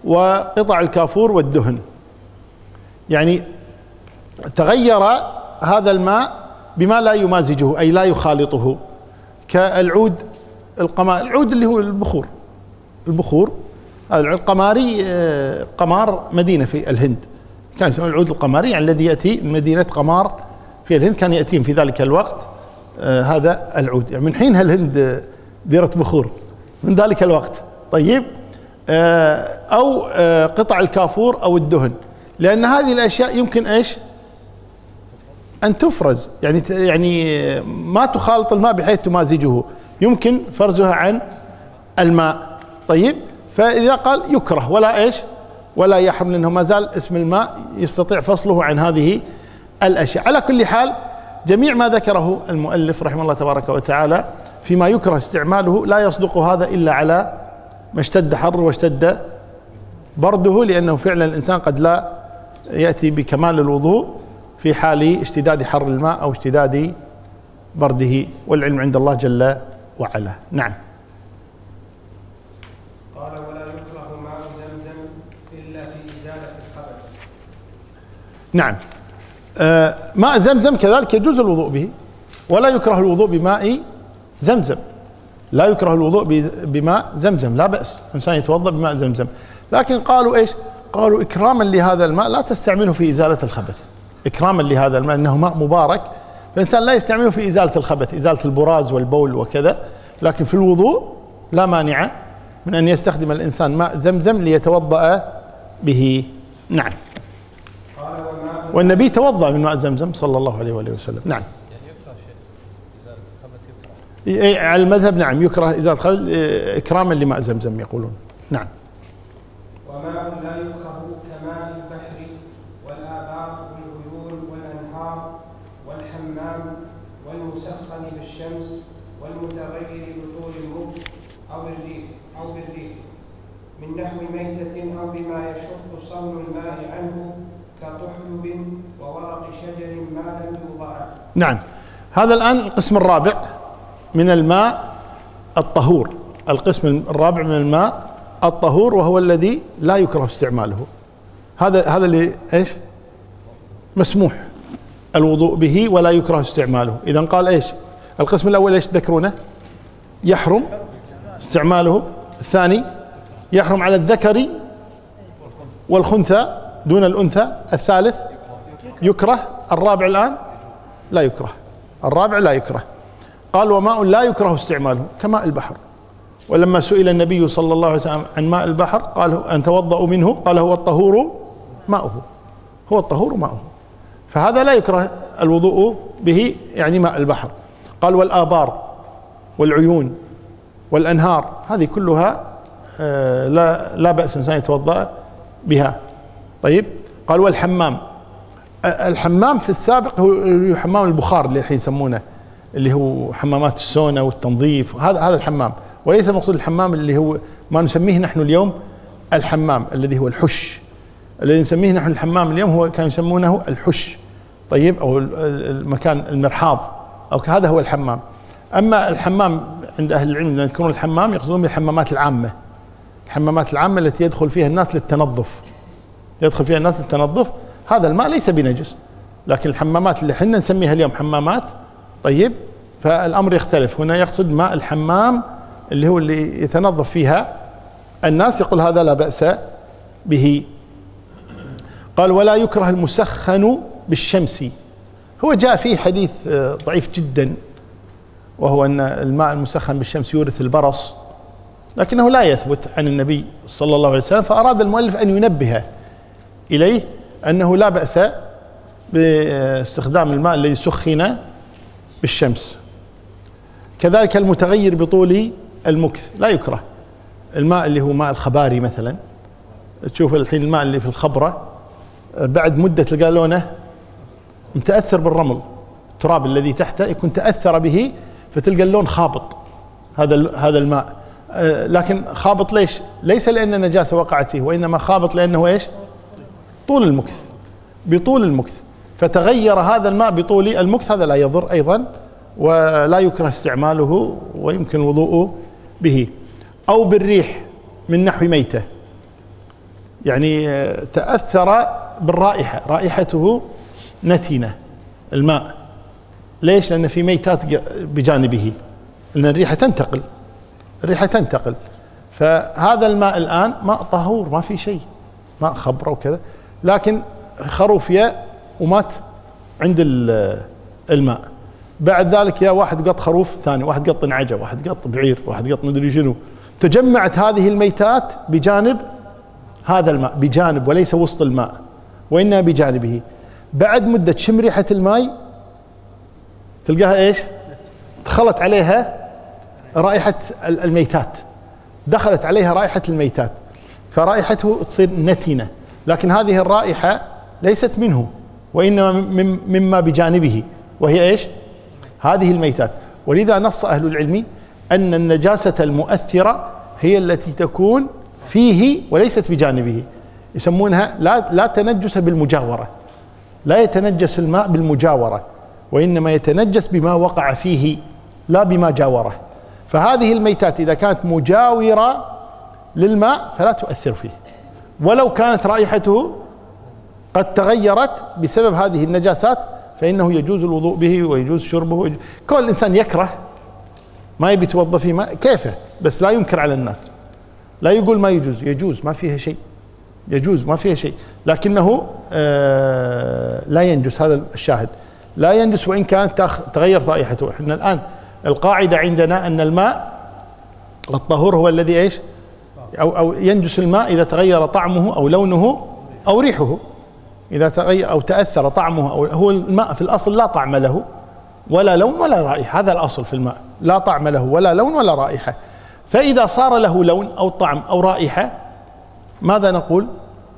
Speaker 1: وقطع الكافور والدهن. يعني تغير هذا الماء بما لا يمازجه أي لا يخالطه، كالعود القمار، العود اللي هو البخور هذا العود القماري، قمار مدينة في الهند كان يسمونه العود القماري، يعني الذي يأتي من مدينة قمار في الهند كان يأتيهم في ذلك الوقت هذا العود. يعني من حينها الهند ديرة بخور من ذلك الوقت. طيب أو قطع الكافور أو الدهن، لأن هذه الأشياء يمكن إيش أن تفرز، يعني ما تخالط الماء بحيث تمازجه، يمكن فرزها عن الماء. طيب فإذا قال يكره ولا إيش ولا يحرم، لأنه ما زال اسم الماء يستطيع فصله عن هذه الأشياء. على كل حال جميع ما ذكره المؤلف رحمه الله تبارك وتعالى فيما يكره استعماله لا يصدق هذا إلا على ما اشتد حره واشتد برده، لأنه فعلا الإنسان قد لا يأتي بكمال الوضوء في حال اشتداد حر الماء أو اشتداد برده، والعلم عند الله جل وعلا. نعم.
Speaker 2: قال ولا يكره ماء زمزم إلا في إزالة الخبث.
Speaker 1: نعم. ماء زمزم كذلك يجوز الوضوء به، ولا يكره الوضوء بماء زمزم، لا يكره الوضوء بماء زمزم، لا بأس إنسان يتوضأ بماء زمزم، لكن قالوا إيش؟ قالوا إكراما لهذا الماء لا تستعمله في إزالة الخبث، إكراما لهذا الماء أنه ماء مبارك، فالإنسان لا يستعمله في إزالة الخبث، إزالة البراز والبول وكذا، لكن في الوضوء لا مانع من أن يستخدم الإنسان ماء زمزم ليتوضأ به. نعم. والنبي توضأ من ماء زمزم صلى الله عليه وآله وسلم. نعم. على المذهب نعم يكره إزالة الخبث إكراما لماء زمزم يقولون. نعم.
Speaker 2: وماء لا يكره كماء البحر والآبار والعيون والأنهار والحمام والمسخن بالشمس والمتغير بطول المخ أو بالريح من نحو ميتة أو بما يشق صون الماء عنه كطحلب وورق شجر ما لم يوضع.
Speaker 1: نعم. هذا الآن القسم الرابع من الماء الطهور، القسم الرابع من الماء الطهور، وهو الذي لا يكره استعماله. هذا اللي ايش؟ مسموح الوضوء به ولا يكره استعماله. إذا قال ايش؟ القسم الأول ايش تذكرونه؟ يحرم استعماله. الثاني يحرم على الذكر والخنثى دون الأنثى. الثالث يكره. الرابع الآن لا يكره. الرابع لا يكره. قال وماء لا يكره استعماله كماء البحر. ولما سئل النبي صلى الله عليه وسلم عن ماء البحر قال أن توضأوا منه، قال هو الطهور ماؤه، هو الطهور ماؤه، فهذا لا يكره الوضوء به، يعني ماء البحر. قال والآبار والعيون والأنهار هذه كلها لا بأس إنسان يتوضأ بها. طيب قال والحمام. الحمام في السابق هو حمام البخار اللي الحين يسمونه، اللي هو حمامات السونا والتنظيف، هذا الحمام، وليس المقصود الحمام اللي هو ما نسميه نحن اليوم الحمام الذي هو الحش، الذي نسميه نحن الحمام اليوم هو كانوا يسمونه الحش. طيب او المكان المرحاض او هذا هو الحمام. اما الحمام عند اهل العلم لما يذكرون الحمام يقصدون بالحمامات العامه، الحمامات العامه التي يدخل فيها الناس للتنظف، يدخل فيها الناس للتنظف، هذا الماء ليس بنجس. لكن الحمامات اللي احنا نسميها اليوم حمامات، طيب فالامر يختلف. هنا يقصد ماء الحمام اللي هو اللي يتنظف فيها الناس، يقول هذا لا بأس به. قال ولا يكره المسخن بالشمس. هو جاء فيه حديث ضعيف جدا، وهو أن الماء المسخن بالشمس يورث البرص، لكنه لا يثبت عن النبي صلى الله عليه وسلم، فأراد المؤلف أن ينبه إليه أنه لا بأس باستخدام الماء الذي سخن بالشمس. كذلك المتغير بطول المكث لا يكره. الماء اللي هو ماء الخباري مثلا، تشوف الحين الماء اللي في الخبرة بعد مدة تلقى لونه متأثر بالرمل، التراب الذي تحته يكون تأثر به فتلقى اللون خابط، هذا الماء. لكن خابط ليش؟ ليس لأن النجاسة وقعت فيه، وإنما خابط لأنه ايش؟ طول المكث، بطول المكث، فتغير هذا الماء بطول المكث، هذا لا يضر أيضا ولا يكره استعماله ويمكن الوضوء به. أو بالريح من نحو ميتة. يعني تأثر بالرائحة، رائحته نتنة الماء. ليش؟ لأن في ميتات بجانبه، لأن الريحة تنتقل، الريحة تنتقل. فهذا الماء الآن ماء طهور، ما في شيء، ماء خبرة وكذا، لكن خروف يا ومات عند الماء. بعد ذلك يا واحد قط خروف ثاني، واحد قط نعجة، واحد قط بعير، واحد قط مدري شنو، تجمعت هذه الميتات بجانب هذا الماء، بجانب وليس وسط الماء، وإنما بجانبه. بعد مدة تشم ريحة الماء تلقاها ايش؟ دخلت عليها رائحة الميتات، دخلت عليها رائحة الميتات، فرائحته تصير نتنة. لكن هذه الرائحة ليست منه، وإنما مما بجانبه، وهي ايش؟ هذه الميتات. ولذا نص أهل العلم أن النجاسة المؤثرة هي التي تكون فيه وليست بجانبه، يسمونها لا تنجس بالمجاورة، لا يتنجس الماء بالمجاورة، وإنما يتنجس بما وقع فيه لا بما جاوره. فهذه الميتات إذا كانت مجاورة للماء فلا تؤثر فيه، ولو كانت رائحته قد تغيرت بسبب هذه النجاسات فإنه يجوز الوضوء به ويجوز شربه. كل الإنسان يكره ما يبي يتوضا فيه ماء كيفه، بس لا ينكر على الناس، لا يقول ما يجوز، يجوز ما فيها شيء، يجوز ما فيها شيء، لكنه لا ينجس. هذا الشاهد، لا ينجس وإن كانت تغير رائحته. احنا الآن القاعدة عندنا أن الماء الطهور هو الذي ايش؟ أو ينجس الماء إذا تغير طعمه أو لونه أو ريحه. إذا تغير أو تأثر طعمه، أو هو الماء في الأصل لا طعم له ولا لون ولا رائحة، هذا الأصل في الماء، لا طعم له ولا لون ولا رائحة. فإذا صار له لون أو طعم أو رائحة ماذا نقول؟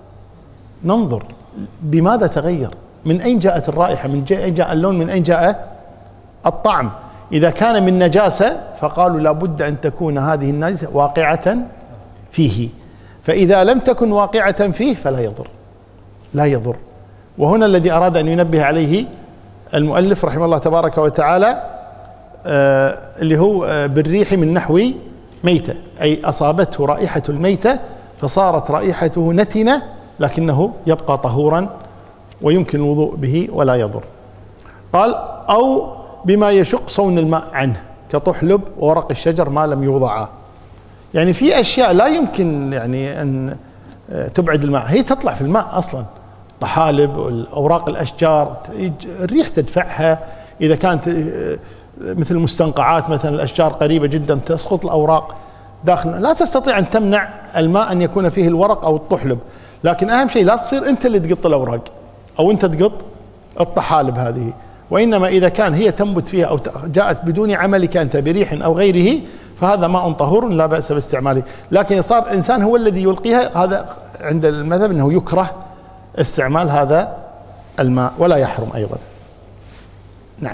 Speaker 1: ننظر بماذا تغير، من أين جاءت الرائحة، من أين جاء اللون، من أين جاء الطعم. إذا كان من نجاسة فقالوا لابد أن تكون هذه النجاسة واقعة فيه، فإذا لم تكن واقعة فيه فلا يضر، لا يضر. وهنا الذي أراد أن ينبه عليه المؤلف رحمه الله تبارك وتعالى، اللي هو بالريح من نحو ميتة، أي أصابته رائحة الميتة فصارت رائحته نتنة، لكنه يبقى طهورا ويمكن الوضوء به ولا يضر. قال أو بما يشق صون الماء عنه كطحلب وورق الشجر ما لم يوضعا. يعني في أشياء لا يمكن يعني أن تبعد الماء، هي تطلع في الماء أصلا، طحالب والأوراق الأشجار الريح تدفعها، إذا كانت مثل المستنقعات مثلا الأشجار قريبة جدا تسقط الأوراق داخل، لا تستطيع أن تمنع الماء أن يكون فيه الورق أو الطحلب. لكن أهم شيء لا تصير أنت اللي تقط الأوراق أو أنت تقط الطحالب هذه، وإنما إذا كان هي تنبت فيها أو جاءت بدون عملك أنت بريح أو غيره فهذا ماء طهور لا بأس باستعماله. لكن صار الإنسان هو الذي يلقيها، هذا عند المذهب أنه يكره استعمال هذا الماء ولا يحرم أيضا. نعم.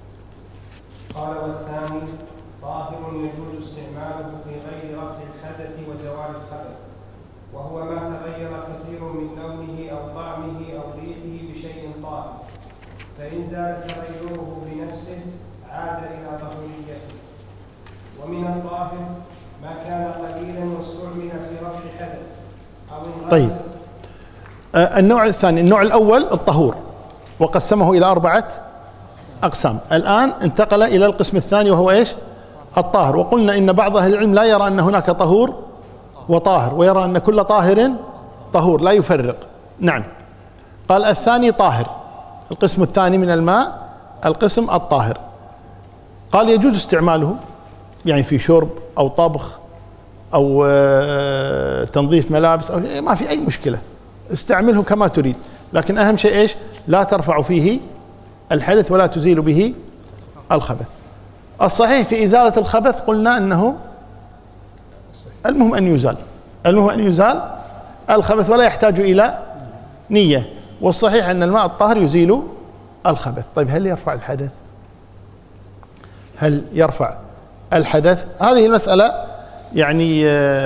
Speaker 2: قال والثاني طاهر يجوز استعماله في غير رفع الحدث وزوال الخبث، وهو ما تغير كثير من لونه أو طعمه أو ريحه بشيء طاهر، فإن زال تغيره بنفسه عاد إلى طهوريته. ومن الطاهر ما كان قليلا واستعمل في رفع حدث أو
Speaker 1: طيب. النوع الثاني، النوع الأول الطهور وقسمه إلى 4 أقسام. الآن انتقل إلى القسم الثاني وهو إيش؟ الطاهر. وقلنا إن بعض أهل العلم لا يرى أن هناك طهور وطاهر، ويرى أن كل طاهر طهور، لا يفرق. نعم. قال الثاني طاهر، القسم الثاني من الماء القسم الطاهر. قال يجوز استعماله يعني في شرب أو طبخ أو تنظيف ملابس، أو ما في أي مشكلة، استعمله كما تريد، لكن أهم شيء إيش؟ لا ترفع فيه الحدث ولا تزيل به الخبث. الصحيح في إزالة الخبث قلنا أنه المهم أن يزال، المهم أن يزال الخبث ولا يحتاج إلى نية. والصحيح أن الماء الطاهر يزيل الخبث. طيب هل يرفع الحدث؟ هل يرفع الحدث؟ هذه المسألة يعني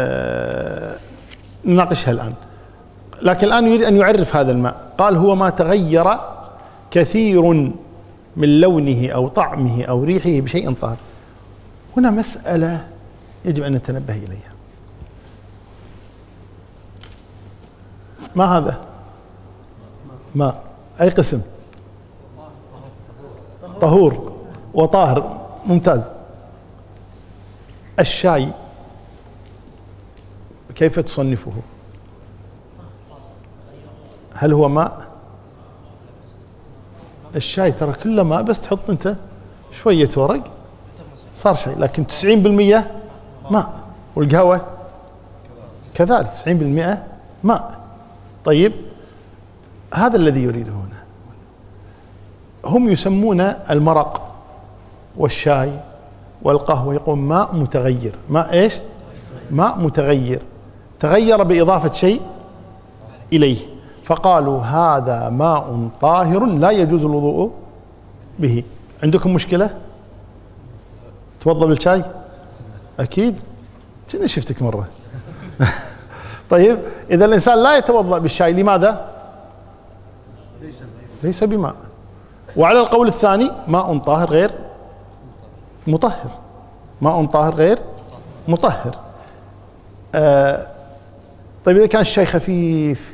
Speaker 1: نناقشها الآن، لكن الآن يريد أن يعرف هذا الماء. قال هو ما تغير كثير من لونه أو طعمه أو ريحه بشيء طاهر. هنا مسألة يجب أن نتنبه إليها. ما هذا؟ ماء أي قسم؟ طهور وطاهر، ممتاز. الشاي كيف تصنفه؟ هل هو ماء؟ الشاي ترى كله ماء، بس تحط انت شوية ورق صار شاي، لكن 90% ماء. والقهوة كذلك 90% ماء. طيب هذا الذي يريده هنا. هم يسمون المرق والشاي والقهوة يقول ماء متغير. ماء ايش؟ ماء متغير، تغير بإضافة شيء إليه، فقالوا هذا ماء طاهر لا يجوز الوضوء به. عندكم مشكلة؟ توضأ بالشاي؟ أكيد، كني شفتك مرة. طيب إذا الإنسان لا يتوضأ بالشاي لماذا؟ ليس بماء. وعلى القول الثاني ماء طاهر غير مطهر، ماء طاهر غير مطهر. طيب إذا كان الشاي خفيف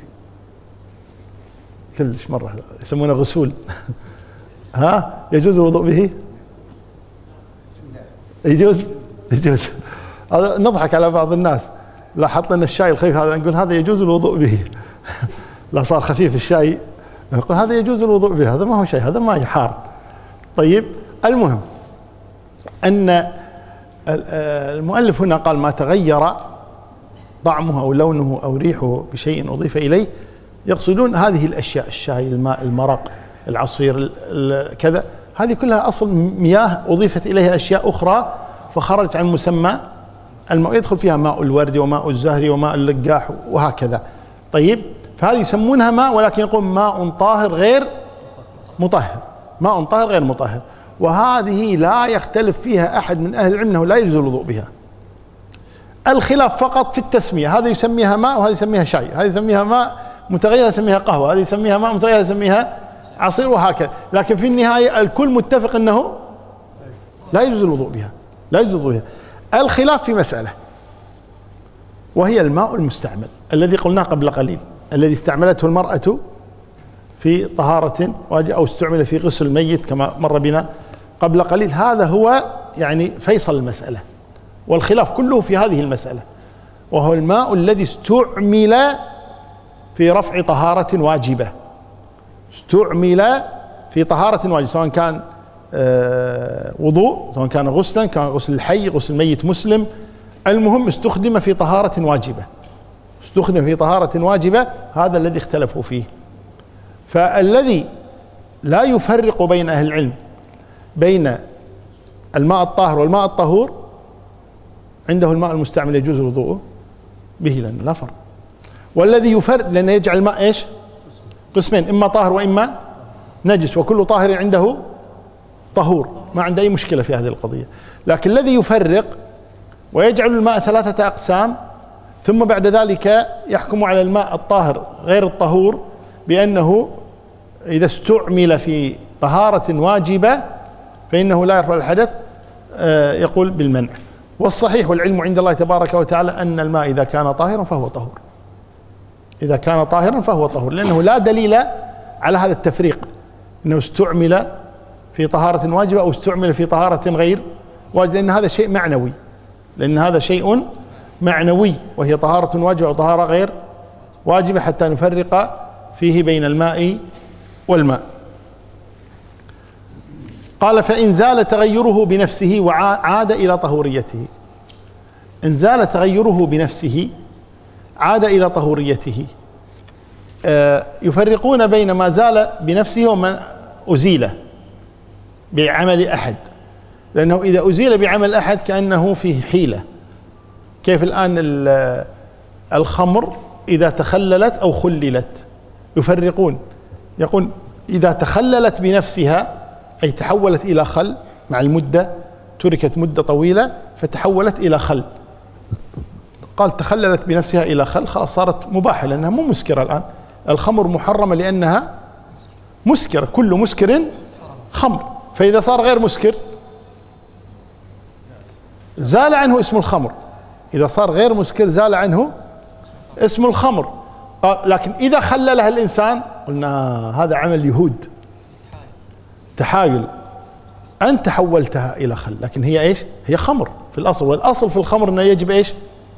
Speaker 1: كلش مرة يسمونه غسول، ها يجوز الوضوء به؟ يجوز؟ يجوز. هذا نضحك على بعض الناس، لاحظت لنا الشاي الخفيف هذا نقول هذا يجوز الوضوء به. لا صار خفيف الشاي نقول هذا يجوز الوضوء به، هذا ما هو شيء، هذا ماء حار. طيب المهم أن المؤلف هنا قال ما تغير طعمه أو لونه أو ريحه بشيء أضيف إليه، يقصدون هذه الأشياء، الشاي، الماء، المرق، العصير، كذا، هذه كلها أصل مياه أضيفت إليها أشياء أخرى فخرج عن مسمى الماء، يدخل فيها ماء الورد وماء الزهر وماء اللقاح وهكذا. طيب فهذه يسمونها ماء، ولكن يقول ماء طاهر غير مطهر، ماء طاهر غير مطهر. وهذه لا يختلف فيها أحد من أهل العلم أنه لا يجوز الوضوء بها. الخلاف فقط في التسمية، هذا يسميها ماء وهذا يسميها شاي، هذا يسميها ماء متغير يسميها قهوة، هذا يسميها ماء متغير يسميها عصير وهكذا. لكن في النهاية الكل متفق أنه لا يجوز الوضوء بها، لا يجوز الوضوء بها. الخلاف في مسألة وهي الماء المستعمل الذي قلنا قبل قليل، الذي استعملته المرأة في طهارة أو استعمل في غسل الميت كما مر بنا قبل قليل. هذا هو يعني فيصل المسألة، والخلاف كله في هذه المسألة، وهو الماء الذي استعمل في رفع طهارة واجبة، استعمل في طهارة واجبة، سواء كان وضوء، سواء كان غسلا، كان غسل الحي، غسل الميت مسلم، المهم استخدم في طهارة واجبة، استخدم في طهارة واجبة، هذا الذي اختلفوا فيه. فالذي لا يفرق بين أهل العلم بين الماء الطاهر والماء الطهور عنده الماء المستعمل يجوز الوضوء به لأنه لا فرق. والذي يفرق لأنه يجعل الماء إيش؟ قسمين، إما طاهر وإما نجس، وكل طاهر عنده طهور، ما عنده أي مشكلة في هذه القضية. لكن الذي يفرق ويجعل الماء 3 أقسام، ثم بعد ذلك يحكم على الماء الطاهر غير الطهور بأنه إذا استعمل في طهارة واجبة فإنه لا يرفع الحدث، يقول بالمنع. والصحيح والعلم عند الله تبارك وتعالى أن الماء إذا كان طاهرا فهو طهور، إذا كان طاهرا فهو طهور، لأنه لا دليل على هذا التفريق أنه استعمل في طهارة واجبة أو استعمل في طهارة غير واجبة، لأن هذا شيء معنوي، لأن هذا شيء معنوي وهي طهارة واجبة أو طهارة غير واجبة، حتى نفرق فيه بين الماء والماء. قال فإن زال تغيره بنفسه وعاد إلى طهوريته، إن زال تغيره بنفسه عاد إلى طهوريته. يفرقون بين ما زال بنفسه وما أزيل بعمل أحد، لأنه إذا أزيل بعمل أحد كأنه فيه حيلة. كيف الآن الخمر إذا تخللت أو خللت، يفرقون، يقول إذا تخللت بنفسها أي تحولت إلى خل مع المدة، تركت مدة طويلة فتحولت إلى خل، قال تخللت بنفسها إلى خل، خلاص صارت مباحة لأنها مو مسكرة. الآن الخمر محرمة لأنها مسكرة، كل مسكر خمر، فإذا صار غير مسكر زال عنه اسم الخمر، إذا صار غير مسكر زال عنه اسم الخمر. قال لكن إذا خللها الإنسان قلنا هذا عمل يهود، تحايل، أنت حولتها إلى خل، لكن هي إيش؟ هي خمر في الأصل، والأصل في الخمر أنه يجب إيش؟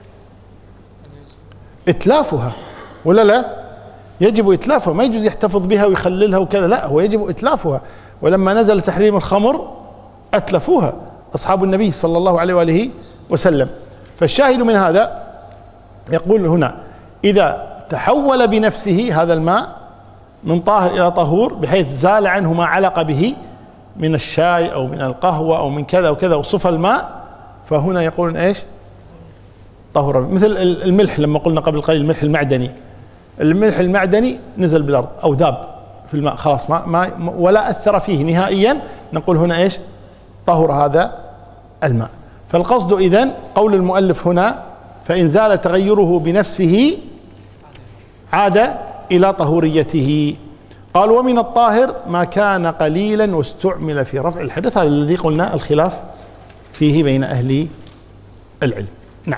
Speaker 1: إتلافها، ولا لا؟ يجب إتلافها، ما يجوز يحتفظ بها ويخللها وكذا، لا، هو يجب إتلافها. ولما نزل تحريم الخمر أتلفوها أصحاب النبي صلى الله عليه وآله وسلم. فالشاهد من هذا يقول هنا إذا تحول بنفسه هذا الماء من طاهر إلى طهور بحيث زال عنه ما علق به من الشاي أو من القهوة أو من كذا وكذا وصفى الماء، فهنا يقولون إيش؟ طهر. مثل الملح لما قلنا قبل قليل الملح المعدني، الملح المعدني نزل بالأرض أو ذاب في الماء خلاص ما ولا أثر فيه نهائيا، نقول هنا إيش؟ طهر هذا الماء. فالقصد إذن قول المؤلف هنا فإن زال تغيره بنفسه عاد إلى طهوريته. قال ومن الطاهر ما كان قليلا واستعمل في رفع الحدث، هذا الذي قلنا الخلاف فيه بين أهل العلم. نعم.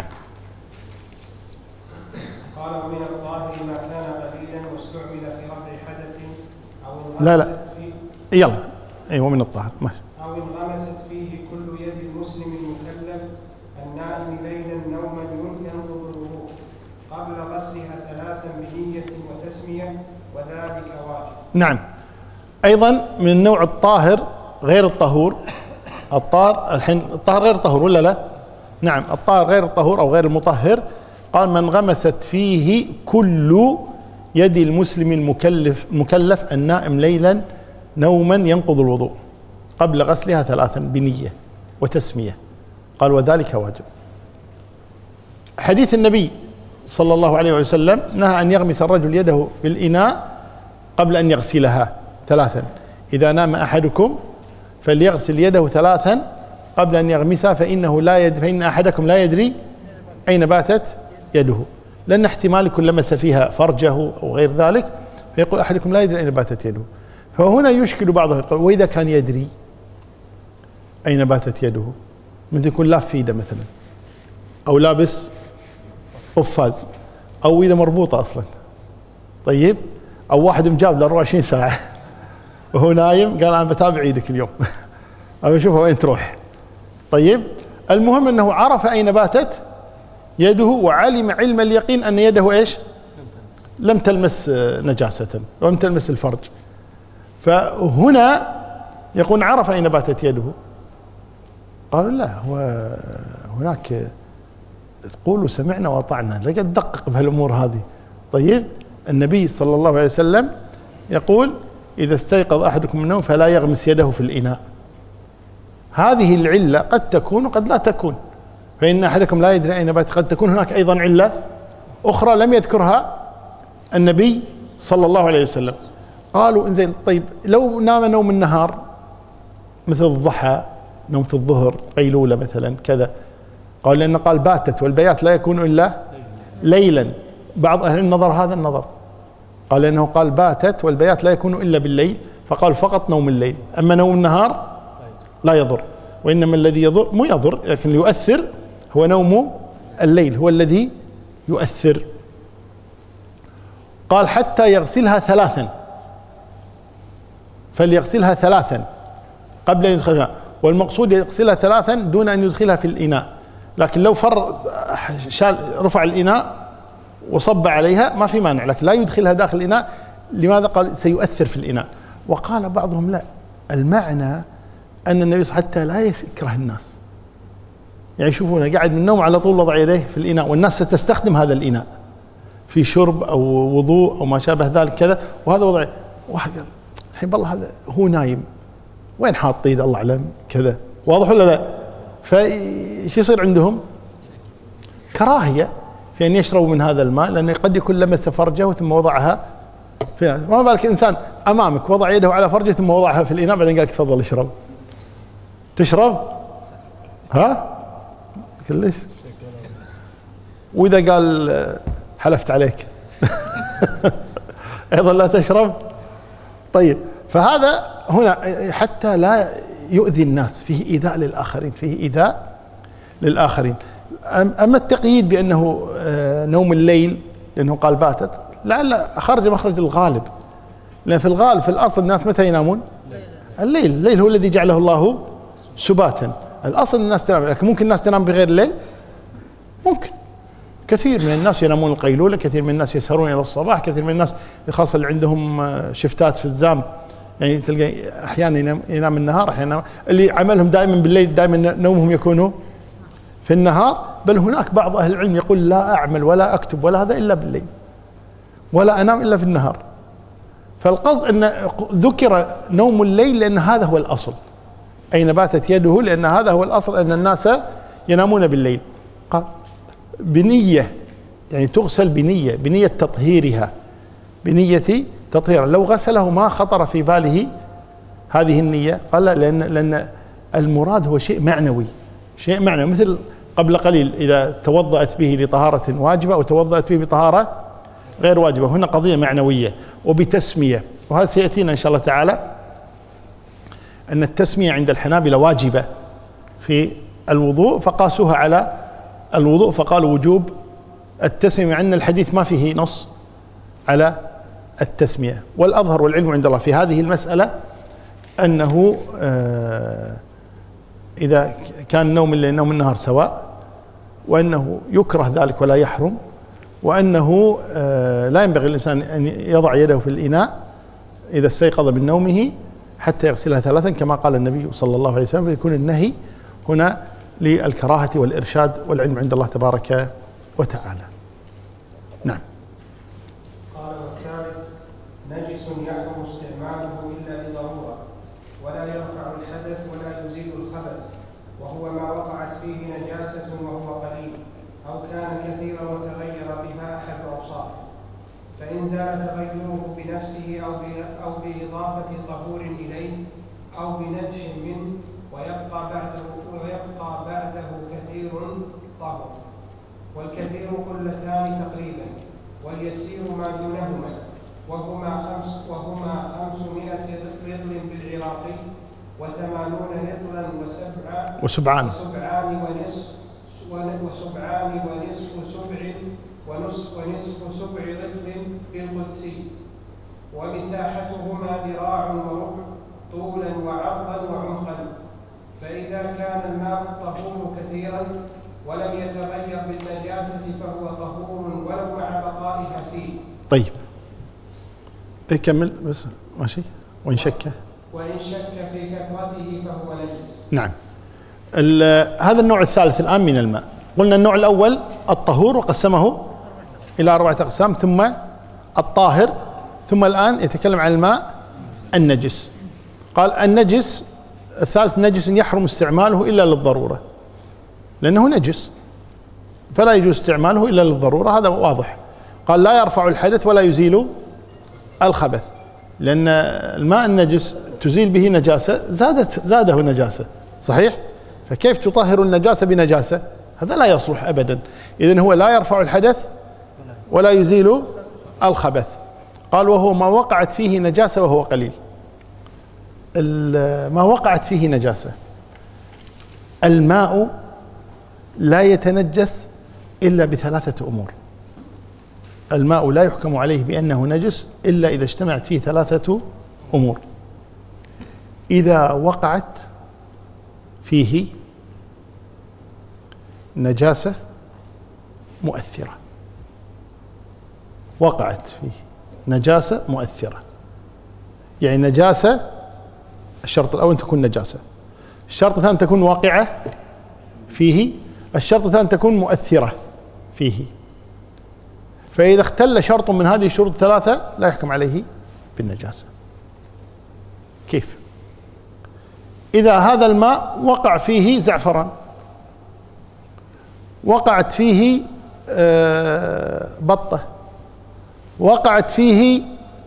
Speaker 2: قال ومن الطاهر ما كان قليلا واستعمل في رفع حدث أو
Speaker 1: لا يلا أيوة من الطاهر ماشي.
Speaker 2: أو انغمست فيه كل يد المسلم المكلف النائم ليلا نوما ينقض الوضوء قبل غسلها 3 بنية وتسمية وذلك واجب.
Speaker 1: نعم. أيضا من النوع الطاهر غير الطهور. الطاهر الحين الطاهر غير الطهور ولا لا؟ نعم الطاهر غير الطهور أو غير المطهر. قال من غمست فيه كل يد المسلم المكلف النائم ليلا نوما ينقض الوضوء قبل غسلها 3 بنية وتسمية. قال وذلك واجب. حديث النبي صلى الله عليه وسلم نهى أن يغمس الرجل يده في الإناء قبل أن يغسلها 3. إذا نام أحدكم فليغسل يده 3 قبل أن يغمسها فإن أحدكم لا يدري أين باتت يده، لأن احتمال يكون لمس فيها فرجه أو غير ذلك، فيقول أحدكم لا يدري أين باتت يده. فهنا يشكل بعضه يقول وإذا كان يدري أين باتت يده، مثل يكون لاف في يده مثلا أو لابس قفاز أو إذا مربوطة أصلا، طيب، أو واحد مجاب ل 24 ساعة وهو نايم قال أنا بتابع ايدك اليوم أبي أشوفها وين تروح. طيب المهم أنه عرف أين باتت يده وعلم علم اليقين أن يده إيش؟ لم تلمس نجاسة ولم تلمس الفرج. فهنا يقول عرف أين باتت يده. قالوا لا، هو هناك تقولوا سمعنا وأطعنا، لا تدقق بهالأمور هذه. طيب النبي صلى الله عليه وسلم يقول إذا استيقظ أحدكم من النوم فلا يغمس يده في الإناء. هذه العلة قد تكون وقد لا تكون، فإن أحدكم لا يدري أين بات. قد تكون هناك أيضا علة أخرى لم يذكرها النبي صلى الله عليه وسلم. قالوا إنزين طيب لو نام نوم النهار مثل الضحى، نومة الظهر، قيلولة مثلا كذا، قال لأنه قال باتت والبيات لا يكون إلا ليلا. بعض أهل النظر هذا النظر، قال لأنه قال باتت والبيات لا يكون إلا بالليل، فقال فقط نوم الليل، أما نوم النهار لا يضر. وإنما الذي يضر مو يضر لكن يؤثر هو نوم الليل، هو الذي يؤثر. قال حتى يغسلها 3، فليغسلها 3 قبل أن يدخلها، والمقصود يغسلها 3 دون أن يدخلها في الإناء. لكن لو رفع الإناء وصب عليها ما في مانع، لكن لا يدخلها داخل الإناء. لماذا؟ قال سيؤثر في الإناء. وقال بعضهم لا، المعنى أن النبي حتى لا يكره الناس، يعني يشوفونه قاعد من النوم على طول وضع يديه في الإناء، والناس ستستخدم هذا الإناء في شرب أو وضوء أو ما شابه ذلك كذا، وهذا وضع واحد قال الحين والله هذا هو نايم وين حاط يده الله أعلم كذا، واضح ولا لا؟ فايش يصير عندهم؟ كراهية في أن يشربوا من هذا الماء، لأنه قد يكون لمس فرجه ثم وضعها فيها. ما بالك إنسان أمامك وضع يده على فرجه ثم وضعها في الإناء بعدين قال تفضل اشرب. تشرب؟ ها؟ كلش؟ وإذا قال حلفت عليك أيضا لا تشرب؟ طيب فهذا هنا حتى لا يؤذي الناس، فيه إيذاء للآخرين، فيه إيذاء للآخرين. أما التقييد بأنه نوم الليل لأنه قال باتت، لعل خرج مخرج الغالب، لأن في الغالب في الأصل الناس متى ينامون؟ الليل هو الذي جعله الله سباتا، الأصل الناس تنام، لكن ممكن الناس تنام بغير الليل؟ ممكن. كثير من الناس ينامون القيلولة، كثير من الناس يسهرون إلى الصباح، كثير من الناس خاصة اللي عندهم شفتات في الزام، يعني تلقى أحيانا ينام النهار، أحيانا اللي عملهم دائما بالليل دائما نومهم يكونوا في النهار. بل هناك بعض أهل العلم يقول لا أعمل ولا أكتب ولا هذا إلا بالليل، ولا أنام إلا في النهار. فالقصد أن ذكر نوم الليل لأن هذا هو الأصل، أين باتت يده، لأن هذا هو الأصل أن الناس ينامون بالليل. بنية، يعني تغسل بنية تطهيرها، بنية تطهيرها. لو غسله ما خطر في باله هذه النية، قال لا، لأن المراد هو شيء معنوي، مثل قبل قليل إذا توضأت به لطهارة واجبة أو توضأت به بطهارة غير واجبة، هنا قضية معنوية وبتسمية. وهذا سيأتينا إن شاء الله تعالى أن التسمية عند الحنابلة واجبة في الوضوء، فقاسوها على الوضوء فقالوا وجوب التسمية، مع أن الحديث ما فيه نص على التسمية. والأظهر والعلم عند الله في هذه المسألة أنه إذا كان نوم الليل نوم النهار سواء، وأنه يكره ذلك ولا يحرم، وأنه لا ينبغي الإنسان أن يضع يده في الإناء إذا استيقظ من نومه حتى يغسلها ثلاثا كما قال النبي صلى الله عليه وسلم. فيكون النهي هنا للكراهة والإرشاد، والعلم عند الله تبارك وتعالى. نعم.
Speaker 2: قال والثالث نجس يحرم استعماله إلا لضرورة، ولا يرفع الحدث ولا يزيل الخبث، وهو ما وقعت فيه نجاسة وهو قليل، أو كان كثيرا وتغير بها أحد أوصافه، فإن زال تغيره بنفسه أو بإضافة طهور إليه أو بنزع منه ويبقى بعده كثير طهر، والكثير قلتان تقريبا، واليسير ما دونهما، وهما 500 رطل بالعراقي، و80 رطلا وسبعان ونصف سبع رطل بالقدسي، ومساحتهما ذراع وربع طولا وعرضا وعمقا. فإذا كان الماء الطهور كثيرا ولم يتغير بالنجاسة فهو طهور ولو مع بقائها فيه.
Speaker 1: طيب كمل بس ماشي. وإن شك
Speaker 2: في كثرته فهو نجس.
Speaker 1: نعم. هذا النوع الثالث الآن من الماء. قلنا النوع الأول الطهور وقسمه إلى 4 أقسام، ثم الطاهر، ثم الآن يتكلم عن الماء النجس. قال النجس الثالث نجس يحرم استعماله إلا للضرورة، لأنه نجس فلا يجوز استعماله إلا للضرورة، هذا واضح. قال لا يرفع الحدث ولا يزيل الخبث، لأن الماء النجس تزيل به نجاسة زاده نجاسة، صحيح؟ فكيف تطهر النجاسة بنجاسة؟ هذا لا يصلح أبدا. إذن هو لا يرفع الحدث ولا يزيل الخبث. قال وهو ما وقعت فيه نجاسة وهو قليل. ما وقعت فيه نجاسة، الماء لا يتنجس إلا ب3 أمور. الماء لا يحكم عليه بأنه نجس إلا إذا اجتمعت فيه 3 أمور. إذا وقعت فيه نجاسة مؤثرة، وقعت فيه نجاسة مؤثرة، يعني نجاسة، الشرط الأول تكون نجاسة، الشرط الثاني تكون واقعة فيه، الشرط الثاني تكون مؤثرة فيه. فإذا اختل شرط من هذه الشروط الثلاثة لا يحكم عليه بالنجاسة. كيف؟ إذا هذا الماء وقع فيه زعفران، وقعت فيه بطة، وقعت فيه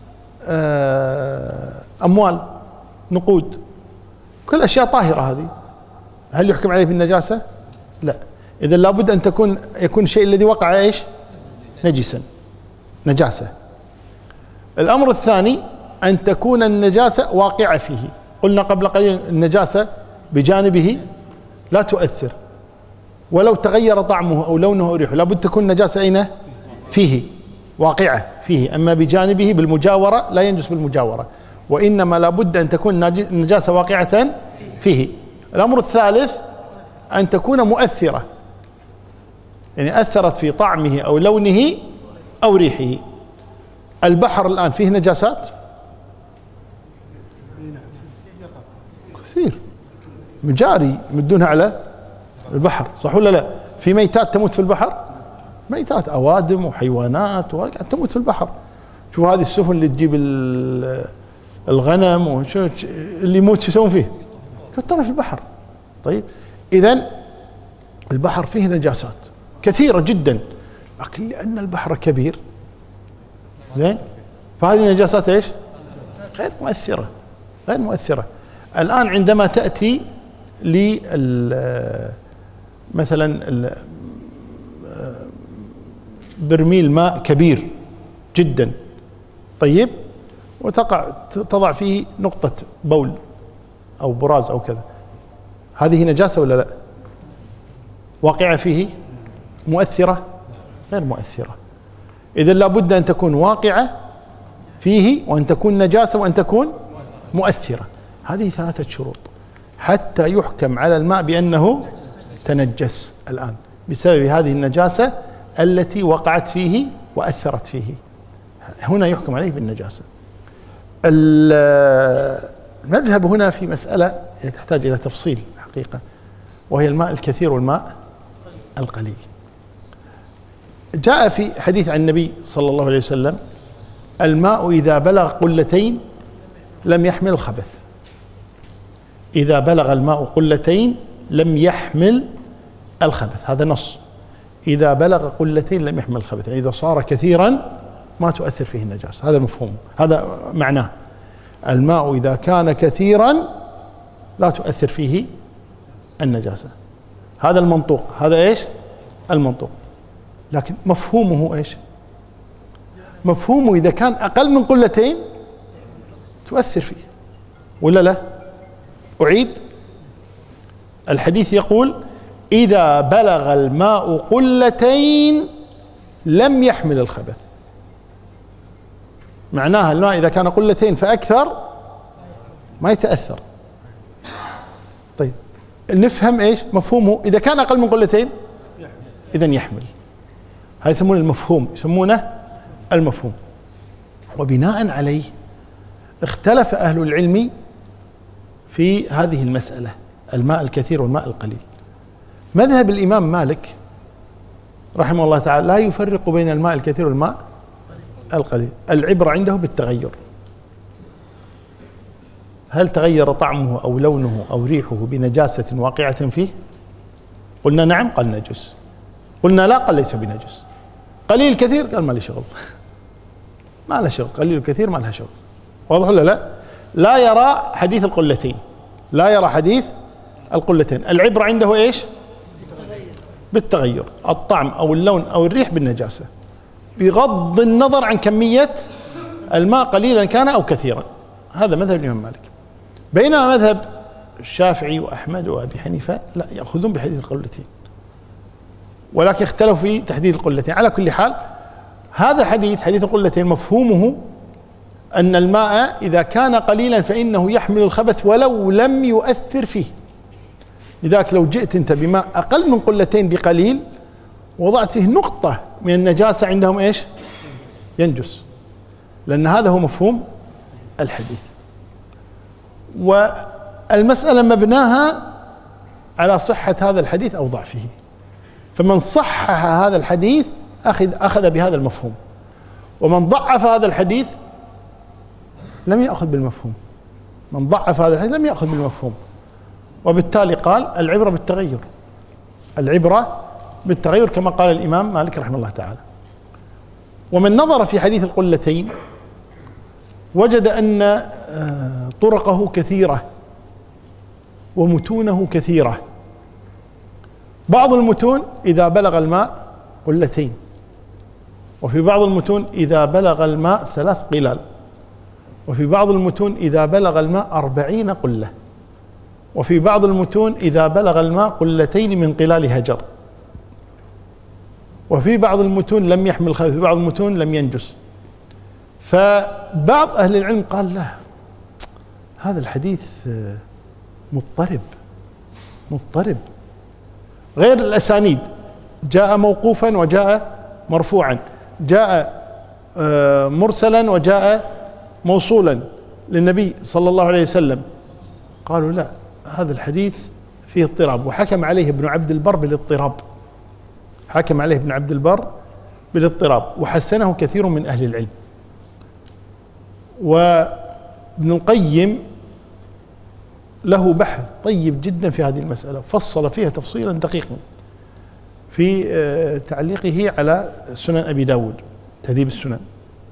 Speaker 1: أموال نقود، كل أشياء طاهرة هذه، هل يحكم عليه بالنجاسة؟ لا. إذا لابد أن يكون الشيء الذي وقع إيش؟ نجسا، نجاسة. الأمر الثاني أن تكون النجاسة واقعة فيه. قلنا قبل قليل النجاسة بجانبه لا تؤثر، ولو تغير طعمه أو لونه أو ريحه لابد تكون نجاسة أين؟ فيه. واقعة فيه، أما بجانبه بالمجاورة لا ينجس بالمجاورة، وإنما لابد أن تكون النجاسة واقعة فيه. الأمر الثالث أن تكون مؤثرة، يعني أثرت في طعمه أو لونه أو ريحه. البحر الآن فيه نجاسات كثير، مجاري يمدونها على البحر، صح ولا لا؟ في ميتات تموت في البحر، ميتات أوادم وحيوانات تموت في البحر. شوف هذه السفن اللي تجيب الغنم وشو اللي يموت شو يسوون فيه؟ كثروا في البحر. طيب إذن البحر فيه نجاسات كثيرة جدا، لكن لأن البحر كبير زين فهذه النجاسات ايش؟ غير مؤثرة، غير مؤثرة. الآن عندما تأتي مثلا برميل ماء كبير جدا، طيب، تضع فيه نقطة بول أو براز أو كذا، هذه نجاسة ولا لا؟ واقعة فيه؟ مؤثرة؟ غير مؤثرة. إذن لابد أن تكون واقعة فيه، وأن تكون نجاسة، وأن تكون مؤثرة. هذه 3 شروط حتى يحكم على الماء بأنه تنجس الآن بسبب هذه النجاسة التي وقعت فيه وأثرت فيه، هنا يحكم عليه بالنجاسة. المذهب هنا في مسألة تحتاج إلى تفصيل حقيقة، وهي الماء الكثير والماء القليل. جاء في حديث عن النبي صلى الله عليه وسلم: الماء إذا بلغ قلتين لم يحمل الخبث. إذا بلغ الماء قلتين لم يحمل الخبث، هذا نص. إذا بلغ قلتين لم يحمل الخبث، يعني إذا صار كثيرا ما تؤثر فيه النجاسة، هذا مفهوم، هذا معناه. الماء إذا كان كثيرا لا تؤثر فيه النجاسة، هذا المنطوق، هذا إيش؟ المنطوق. لكن مفهومه إيش؟ مفهومه إذا كان أقل من قلتين تؤثر فيه ولا لا؟ أعيد، الحديث يقول: إذا بلغ الماء قلتين لم يحمل الخبث. معناها الماء إذا كان قلتين فأكثر ما يتأثر. طيب نفهم إيش مفهومه؟ إذا كان أقل من قلتين إذن يحمل. هذا يسمونه المفهوم، يسمونه المفهوم. وبناء عليه اختلف أهل العلم في هذه المسألة، الماء الكثير والماء القليل. مذهب الإمام مالك رحمه الله تعالى لا يفرق بين الماء الكثير والماء القليل، العبرة عنده بالتغير. هل تغير طعمه أو لونه أو ريحه بنجاسة واقعة فيه؟ قلنا نعم، قال نجس. قلنا لا، قال ليس بنجس. قليل كثير، قال ما لي شغل، ما له شغل، قليل كثير ما لها شغل. واضح ولا لا؟ لا يرى حديث القلتين، لا يرى حديث القلتين. العبرة عنده ايش؟ بالتغير، الطعم أو اللون أو الريح بالنجاسة، بغض النظر عن كمية الماء قليلا كان أو كثيرا. هذا مذهب الإمام مالك. بينما مذهب الشافعي وأحمد وأبي حنيفة لا، يأخذون بحديث القلتين، ولكن اختلفوا في تحديد القلتين. على كل حال هذا حديث القلتين مفهومه أن الماء إذا كان قليلا فإنه يحمل الخبث ولو لم يؤثر فيه. لذلك لو جئت أنت بماء أقل من قلتين بقليل وضعت فيه نقطة من النجاسة عندهم ايش؟ ينجس، لأن هذا هو مفهوم الحديث. والمسألة مبناها على صحة هذا الحديث أو ضعفه، فمن صحح هذا الحديث أخذ بهذا المفهوم، ومن ضعف هذا الحديث لم يأخذ بالمفهوم. من ضعف هذا الحديث لم يأخذ بالمفهوم، وبالتالي قال العبرة بالتغير، العبرة بالتغير كما قال الإمام مالك رحمه الله تعالى. ومن نظر في حديث القلتين وجد أن طرقه كثيرة ومتونه كثيرة. بعض المتون إذا بلغ الماء قلتين، وفي بعض المتون إذا بلغ الماء 3 قلال، وفي بعض المتون إذا بلغ الماء 40 قلة، وفي بعض المتون إذا بلغ الماء قلتين من قلال هجر. وفي بعض المتون لم يحمل الخبث، في بعض المتون لم ينجس. فبعض أهل العلم قال لا، هذا الحديث مضطرب غير الأسانيد، جاء موقوفا وجاء مرفوعا، جاء مرسلا وجاء موصولا للنبي صلى الله عليه وسلم. قالوا لا، هذا الحديث فيه اضطراب، وحكم عليه ابن عبد البر بالاضطراب، حكم عليه ابن عبد البر بالاضطراب، وحسنه كثير من أهل العلم. وابن القيم له بحث طيب جدا في هذه المسألة، فصل فيها تفصيلا دقيقا في تعليقه على سنن أبي داود، تهذيب السنن،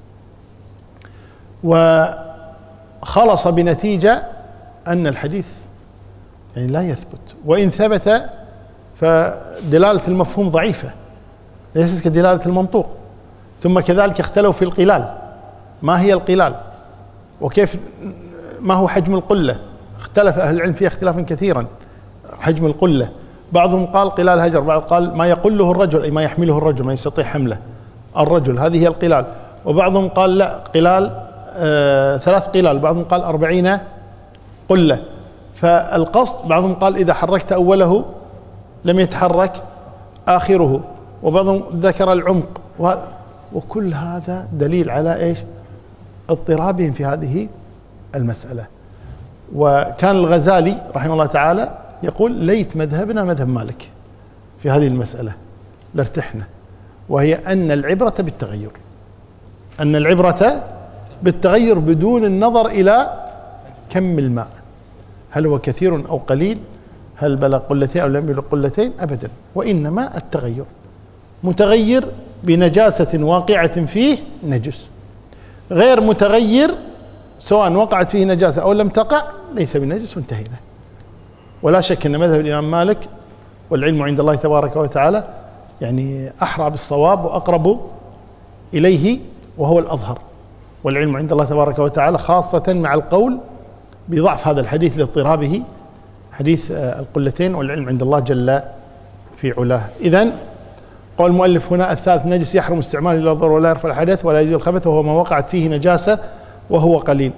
Speaker 1: وخلص بنتيجة أن الحديث يعني لا يثبت، وإن ثبت فدلالة المفهوم ضعيفة ليست كدلالة المنطوق. ثم كذلك اختلوا في القلال، ما هي القلال وكيف، ما هو حجم القلة، اختلف أهل العلم فيها اختلافا كثيرا. حجم القلة، بعضهم قال قلال هجر، بعض قال ما يقله الرجل أي ما يحمله الرجل، ما يستطيع حمله الرجل، هذه هي القلال. وبعضهم قال لا، قلال 3 قلال، بعضهم قال 40 قلة. فالقصد بعضهم قال إذا حركت أوله لم يتحرك آخره، وبعضهم ذكر العمق، وكل هذا دليل على إيش؟ اضطرابهم في هذه المسألة. وكان الغزالي رحمه الله تعالى يقول ليت مذهبنا مذهب مالك في هذه المسألة لارتحنا، وهي أن العبرة بالتغير، أن العبرة بالتغير بدون النظر إلى كم الماء، هل هو كثير أو قليل، هل بلغ قلتين أو لم يبلغ قلتين، أبدا، وإنما التغير، متغير بنجاسة واقعة فيه نجس، غير متغير سواء وقعت فيه نجاسة أو لم تقع ليس بنجس، وانتهينا. ولا شك أن مذهب الإمام مالك والعلم عند الله تبارك وتعالى يعني أحرى بالصواب وأقرب إليه، وهو الأظهر، والعلم عند الله تبارك وتعالى، خاصة مع القول بضعف هذا الحديث لاضطرابه، حديث القلتين، والعلم عند الله جل في علاه. إذن قول المؤلف هنا الثالث نجس يحرم استعماله إلى الضرر ولا يرفع الحدث ولا يزيل الخبث، وهو ما وقعت فيه نجاسة وهو قليل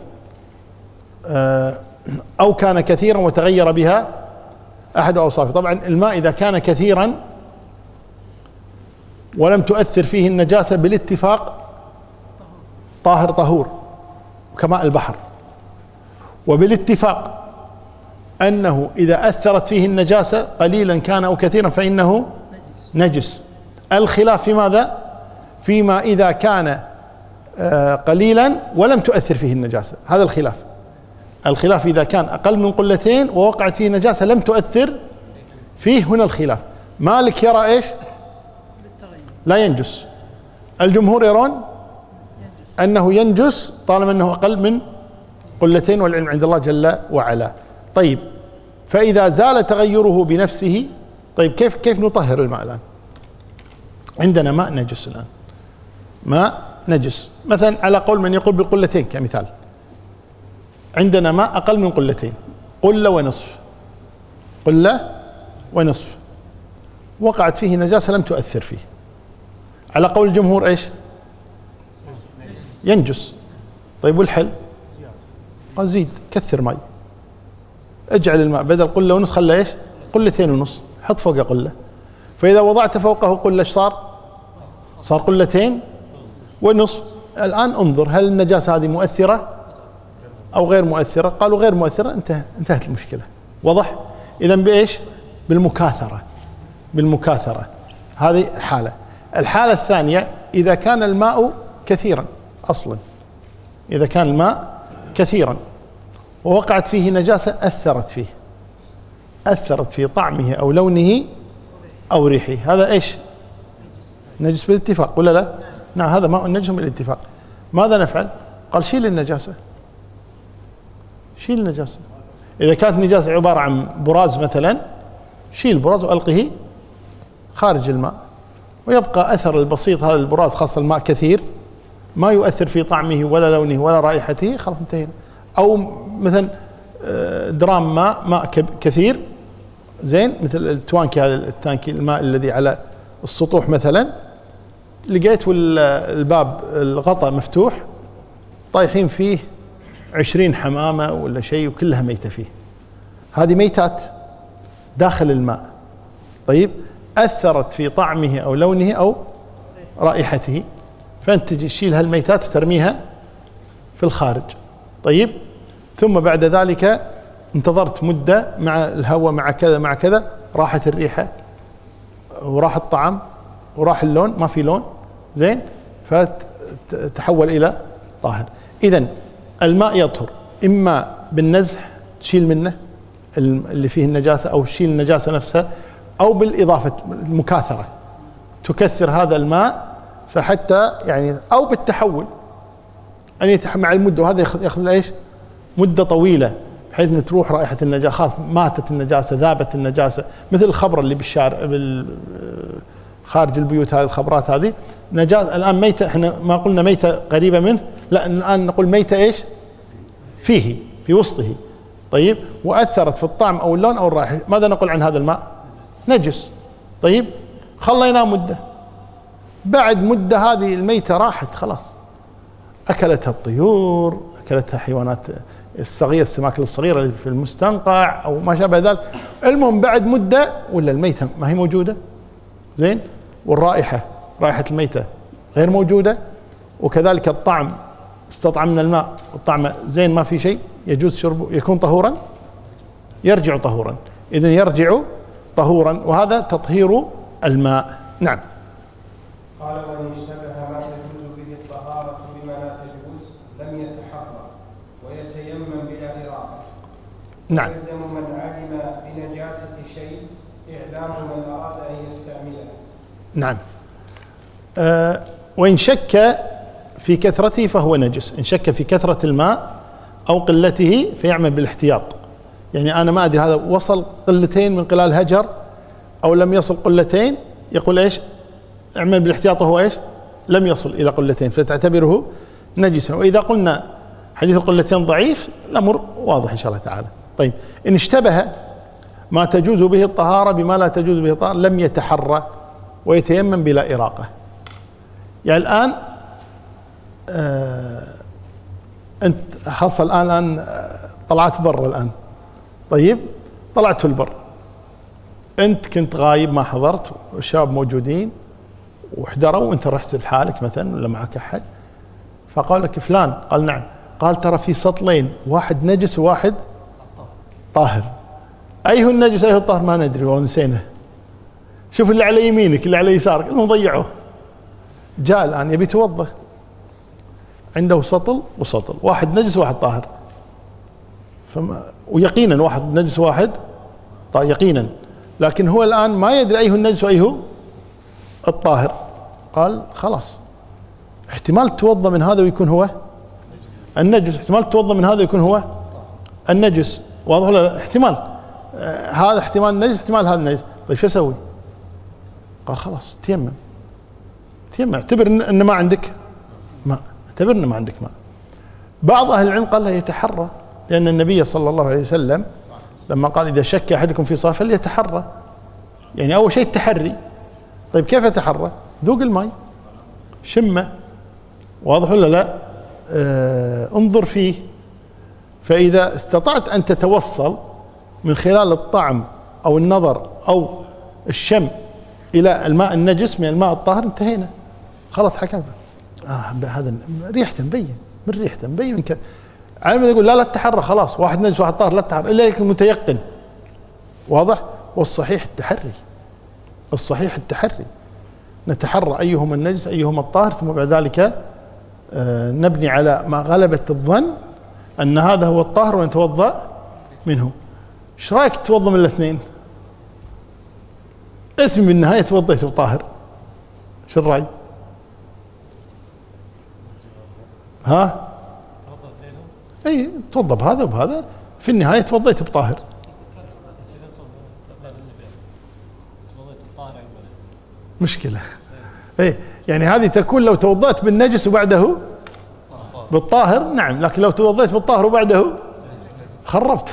Speaker 1: أو كان كثيرا وتغير بها أحد أوصافه. طبعا الماء إذا كان كثيرا ولم تؤثر فيه النجاسة بالاتفاق طاهر طهور كماء البحر، وبالاتفاق أنه إذا أثرت فيه النجاسة قليلا كان أو كثيرا فإنه نجس. الخلاف في ماذا؟ فيما إذا كان قليلا ولم تؤثر فيه النجاسة، هذا الخلاف. الخلاف إذا كان أقل من قلتين ووقعت فيه نجاسة لم تؤثر فيه، هنا الخلاف. مالك يرى إيش؟ لا ينجس، الجمهور يرون أنه ينجس طالما أنه أقل من قلتين، والعلم عند الله جل وعلا. طيب، فإذا زال تغيره بنفسه، طيب كيف نطهر الماء الآن؟ عندنا ماء نجس الآن، ماء نجس، مثلا على قول من يقول بالقلتين كمثال، عندنا ماء أقل من قلتين، قلة ونصف، قلة ونصف، وقعت فيه نجاسة لم تؤثر فيه، على قول الجمهور إيش؟ ينجس. طيب والحل؟ قال زيد، كثر ماء، اجعل الماء بدل قلة ونصف خلى إيش؟ قلتين ونصف، حط فوق قلة، فإذا وضعت فوقه قلة إيش صار؟ صار قلتين ونصف. الآن انظر هل النجاسة هذه مؤثرة أو غير مؤثرة؟ قالوا غير مؤثرة، انتهت المشكلة. وضح؟ إذن بإيش؟ بالمكاثرة، بالمكاثرة. هذه حالة. الحالة الثانية إذا كان الماء كثيرا أصلا، إذا كان الماء كثيرا ووقعت فيه نجاسة أثرت في طعمه أو لونه أو ريحه، هذا إيش؟ نجس بالاتفاق ولا لا؟ نعم، هذا ماء نجس بالاتفاق. ماذا نفعل؟ قال شيل النجاسة، شيل النجاسة. إذا كانت النجاسة عبارة عن براز مثلا، شيل البراز وألقه خارج الماء، ويبقى أثر البسيط هذا البراز، خاصة الماء كثير ما يؤثر في طعمه ولا لونه ولا رائحته، خلاص انتهينا. أو مثلا درام ماء كثير، زين، مثل التوانكي، هذا التانكي الماء الذي على السطوح مثلا، لقيت الباب الغطاء مفتوح طايحين فيه 20 حمامة ولا شيء وكلها ميتة فيه، هذه ميتات داخل الماء. طيب أثرت في طعمه أو لونه أو رائحته، فأنت تجي تشيل هالميتات وترميها في الخارج. طيب ثم بعد ذلك انتظرت مدة مع الهواء مع كذا مع كذا، راحت الريحة وراح الطعم وراح اللون، ما في لون زين، فتحول إلى طاهر. إذن الماء يطهر إما بالنزح تشيل منه اللي فيه النجاسة أو تشيل النجاسة نفسها، أو بالإضافة المكاثرة تكثر هذا الماء فحتى يعني، أو بالتحول أن مع المدة، وهذا يأخذ إيش مدة طويلة بحيث أن تروح رائحة النجاسة، خلاص ماتت النجاسة ذابت النجاسة، مثل الخبرة اللي بالشارع خارج البيوت، هذه الخبرات هذه نجاسة الآن ميتة، احنا ما قلنا ميتة قريبة منه، لا الآن نقول ميتة ايش فيه في وسطه. طيب وأثرت في الطعم أو اللون أو الرائحة، ماذا نقول عن هذا الماء؟ نجس. طيب خليناه مدة، بعد مدة هذه الميتة راحت خلاص، أكلتها الطيور، أكلتها حيوانات الصغيرة، السماك الصغيرة اللي في المستنقع أو ما شابه ذلك، المهم بعد مدة ولا الميتة ما هي موجودة زين، والرائحة رائحة الميتة غير موجودة، وكذلك الطعم استطعمنا الماء والطعم زين ما في شيء، يجوز شربه، يكون طهورا، يرجع طهورا. إذن يرجع طهورا، وهذا تطهير الماء. نعم.
Speaker 2: قال وإن اشتبه ما تجوز به الطهارة بما لا تجوز لم يتحرى ويتيمم بلا إراقة.
Speaker 1: نعم.
Speaker 2: يلزم من علم بنجاسة شيء إعلام من أراد أن يستعمله.
Speaker 1: نعم. وإن شك في كثرته فهو نجس، إن شك في كثرة الماء أو قلته فيعمل بالاحتياط. يعني أنا ما أدري هذا وصل قلتين من قلال هجر أو لم يصل قلتين، يقول إيش اعمل بالاحتياط، وهو إيش لم يصل إلى قلتين فتعتبره نجسا. وإذا قلنا حديث القلتين ضعيف الأمر واضح إن شاء الله تعالى. طيب إن اشتبه ما تجوز به الطهارة بما لا تجوز به الطهارة لم يتحرى ويتيمم بلا إراقة. يعني الآن أنت خاصة الآن طلعت برا الآن، طيب طلعت في البر، أنت كنت غايب ما حضرت والشباب موجودين وحضروا وأنت رحت لحالك مثلا ولا معك أحد، فقال لك فلان، قال نعم، قال ترى في سطلين، واحد نجس وواحد طاهر، أيه النجس أيه الطاهر ما ندري والله نسينا، شوف اللي على يمينك اللي على يسارك المهم ضيعوه. جاء الآن يبي يتوضأ، عنده سطل وسطل، واحد نجس وواحد طاهر، ويقينا واحد نجس وواحد طاهر يقينا، لكن هو الآن ما يدري أيه النجس وأيه الطاهر. قال خلاص احتمال تتوضأ من هذا ويكون هو النجس، احتمال تتوضأ من هذا ويكون هو النجس، واضح ولا احتمال هذا احتمال النجس احتمال هذا النجس. طيب شو اسوي؟ قال خلاص تيمم، تيمم، اعتبر ان ما عندك ماء، اعتبر ان ما عندك ماء. بعض اهل العلم قال له يتحرى، لان النبي صلى الله عليه وسلم لما قال اذا شك احدكم في صلاه فليتحرى، يعني اول شيء التحري. طيب كيف يتحرى؟ ذوق الماء، شمه، واضح ولا لا؟ انظر فيه، فاذا استطعت ان تتوصل من خلال الطعم او النظر او الشم الى الماء النجس من الماء الطاهر انتهينا، خلاص حكم. هذا ريحته مبين، من ريحته مبين من كذا، عالم يقول لا تتحرى، خلاص واحد نجس واحد طاهر لا تتحرى الا يكون متيقن، واضح. والصحيح التحري، الصحيح التحري، نتحرى ايهما النجس ايهما الطاهر، ثم بعد ذلك نبني على ما غلبة الظن ان هذا هو الطاهر ونتوضا منه. ايش رايك تتوضا من الاثنين؟ اسمي بالنهايه توضيت بطاهر، شو الراي؟ ها؟ اي توضا بهذا وبهذا، في النهايه توضيت بطاهر. مشكله. اي يعني هذه تكون لو توضأت بالنجس وبعده بالطاهر، نعم، لكن لو توضيت بالطاهر وبعده خربت،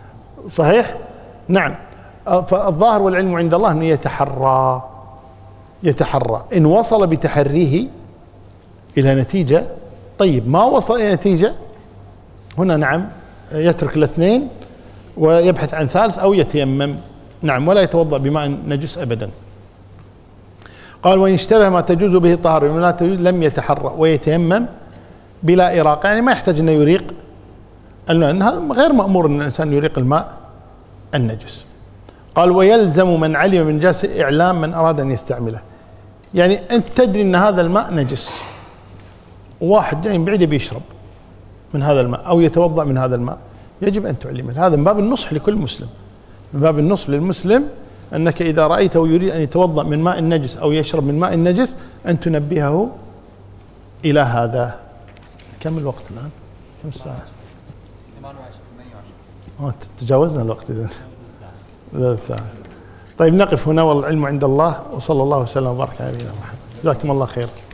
Speaker 1: صحيح؟ نعم. فالظاهر والعلم عند الله أن يتحرى، يتحرى. إن وصل بتحريه إلى نتيجة طيب، ما وصل إلى نتيجة هنا نعم يترك الاثنين ويبحث عن ثالث أو يتيمم، نعم، ولا يتوضأ بماء نجس أبدا. قال وإن اشتبه ما تجوز به الطهارة وما لا تجوز لم يتحرى ويتيمم بلا إراقة، يعني ما يحتاج أنه يريق لأنها غير مأمور أن الإنسان يريق الماء النجس. قال ويلزم من علم من جاس إعلام من أراد أن يستعمله، يعني أنت تدري أن هذا الماء نجس، واحد جاي من بعيد بيشرب من هذا الماء أو يتوضأ من هذا الماء، يجب أن تعلمه. هذا من باب النصح لكل مسلم، من باب النصح للمسلم أنك إذا رأيته يريد أن يتوضأ من ماء النجس أو يشرب من ماء النجس أن تنبهه إلى هذا. كم الوقت الآن؟ كم الساعة؟ 28. تجاوزنا الوقت إذن. 3 ساعات. طيب نقف هنا، والعلم عند الله، وصلى الله وسلم وبارك على نبينا محمد. جزاكم الله خير.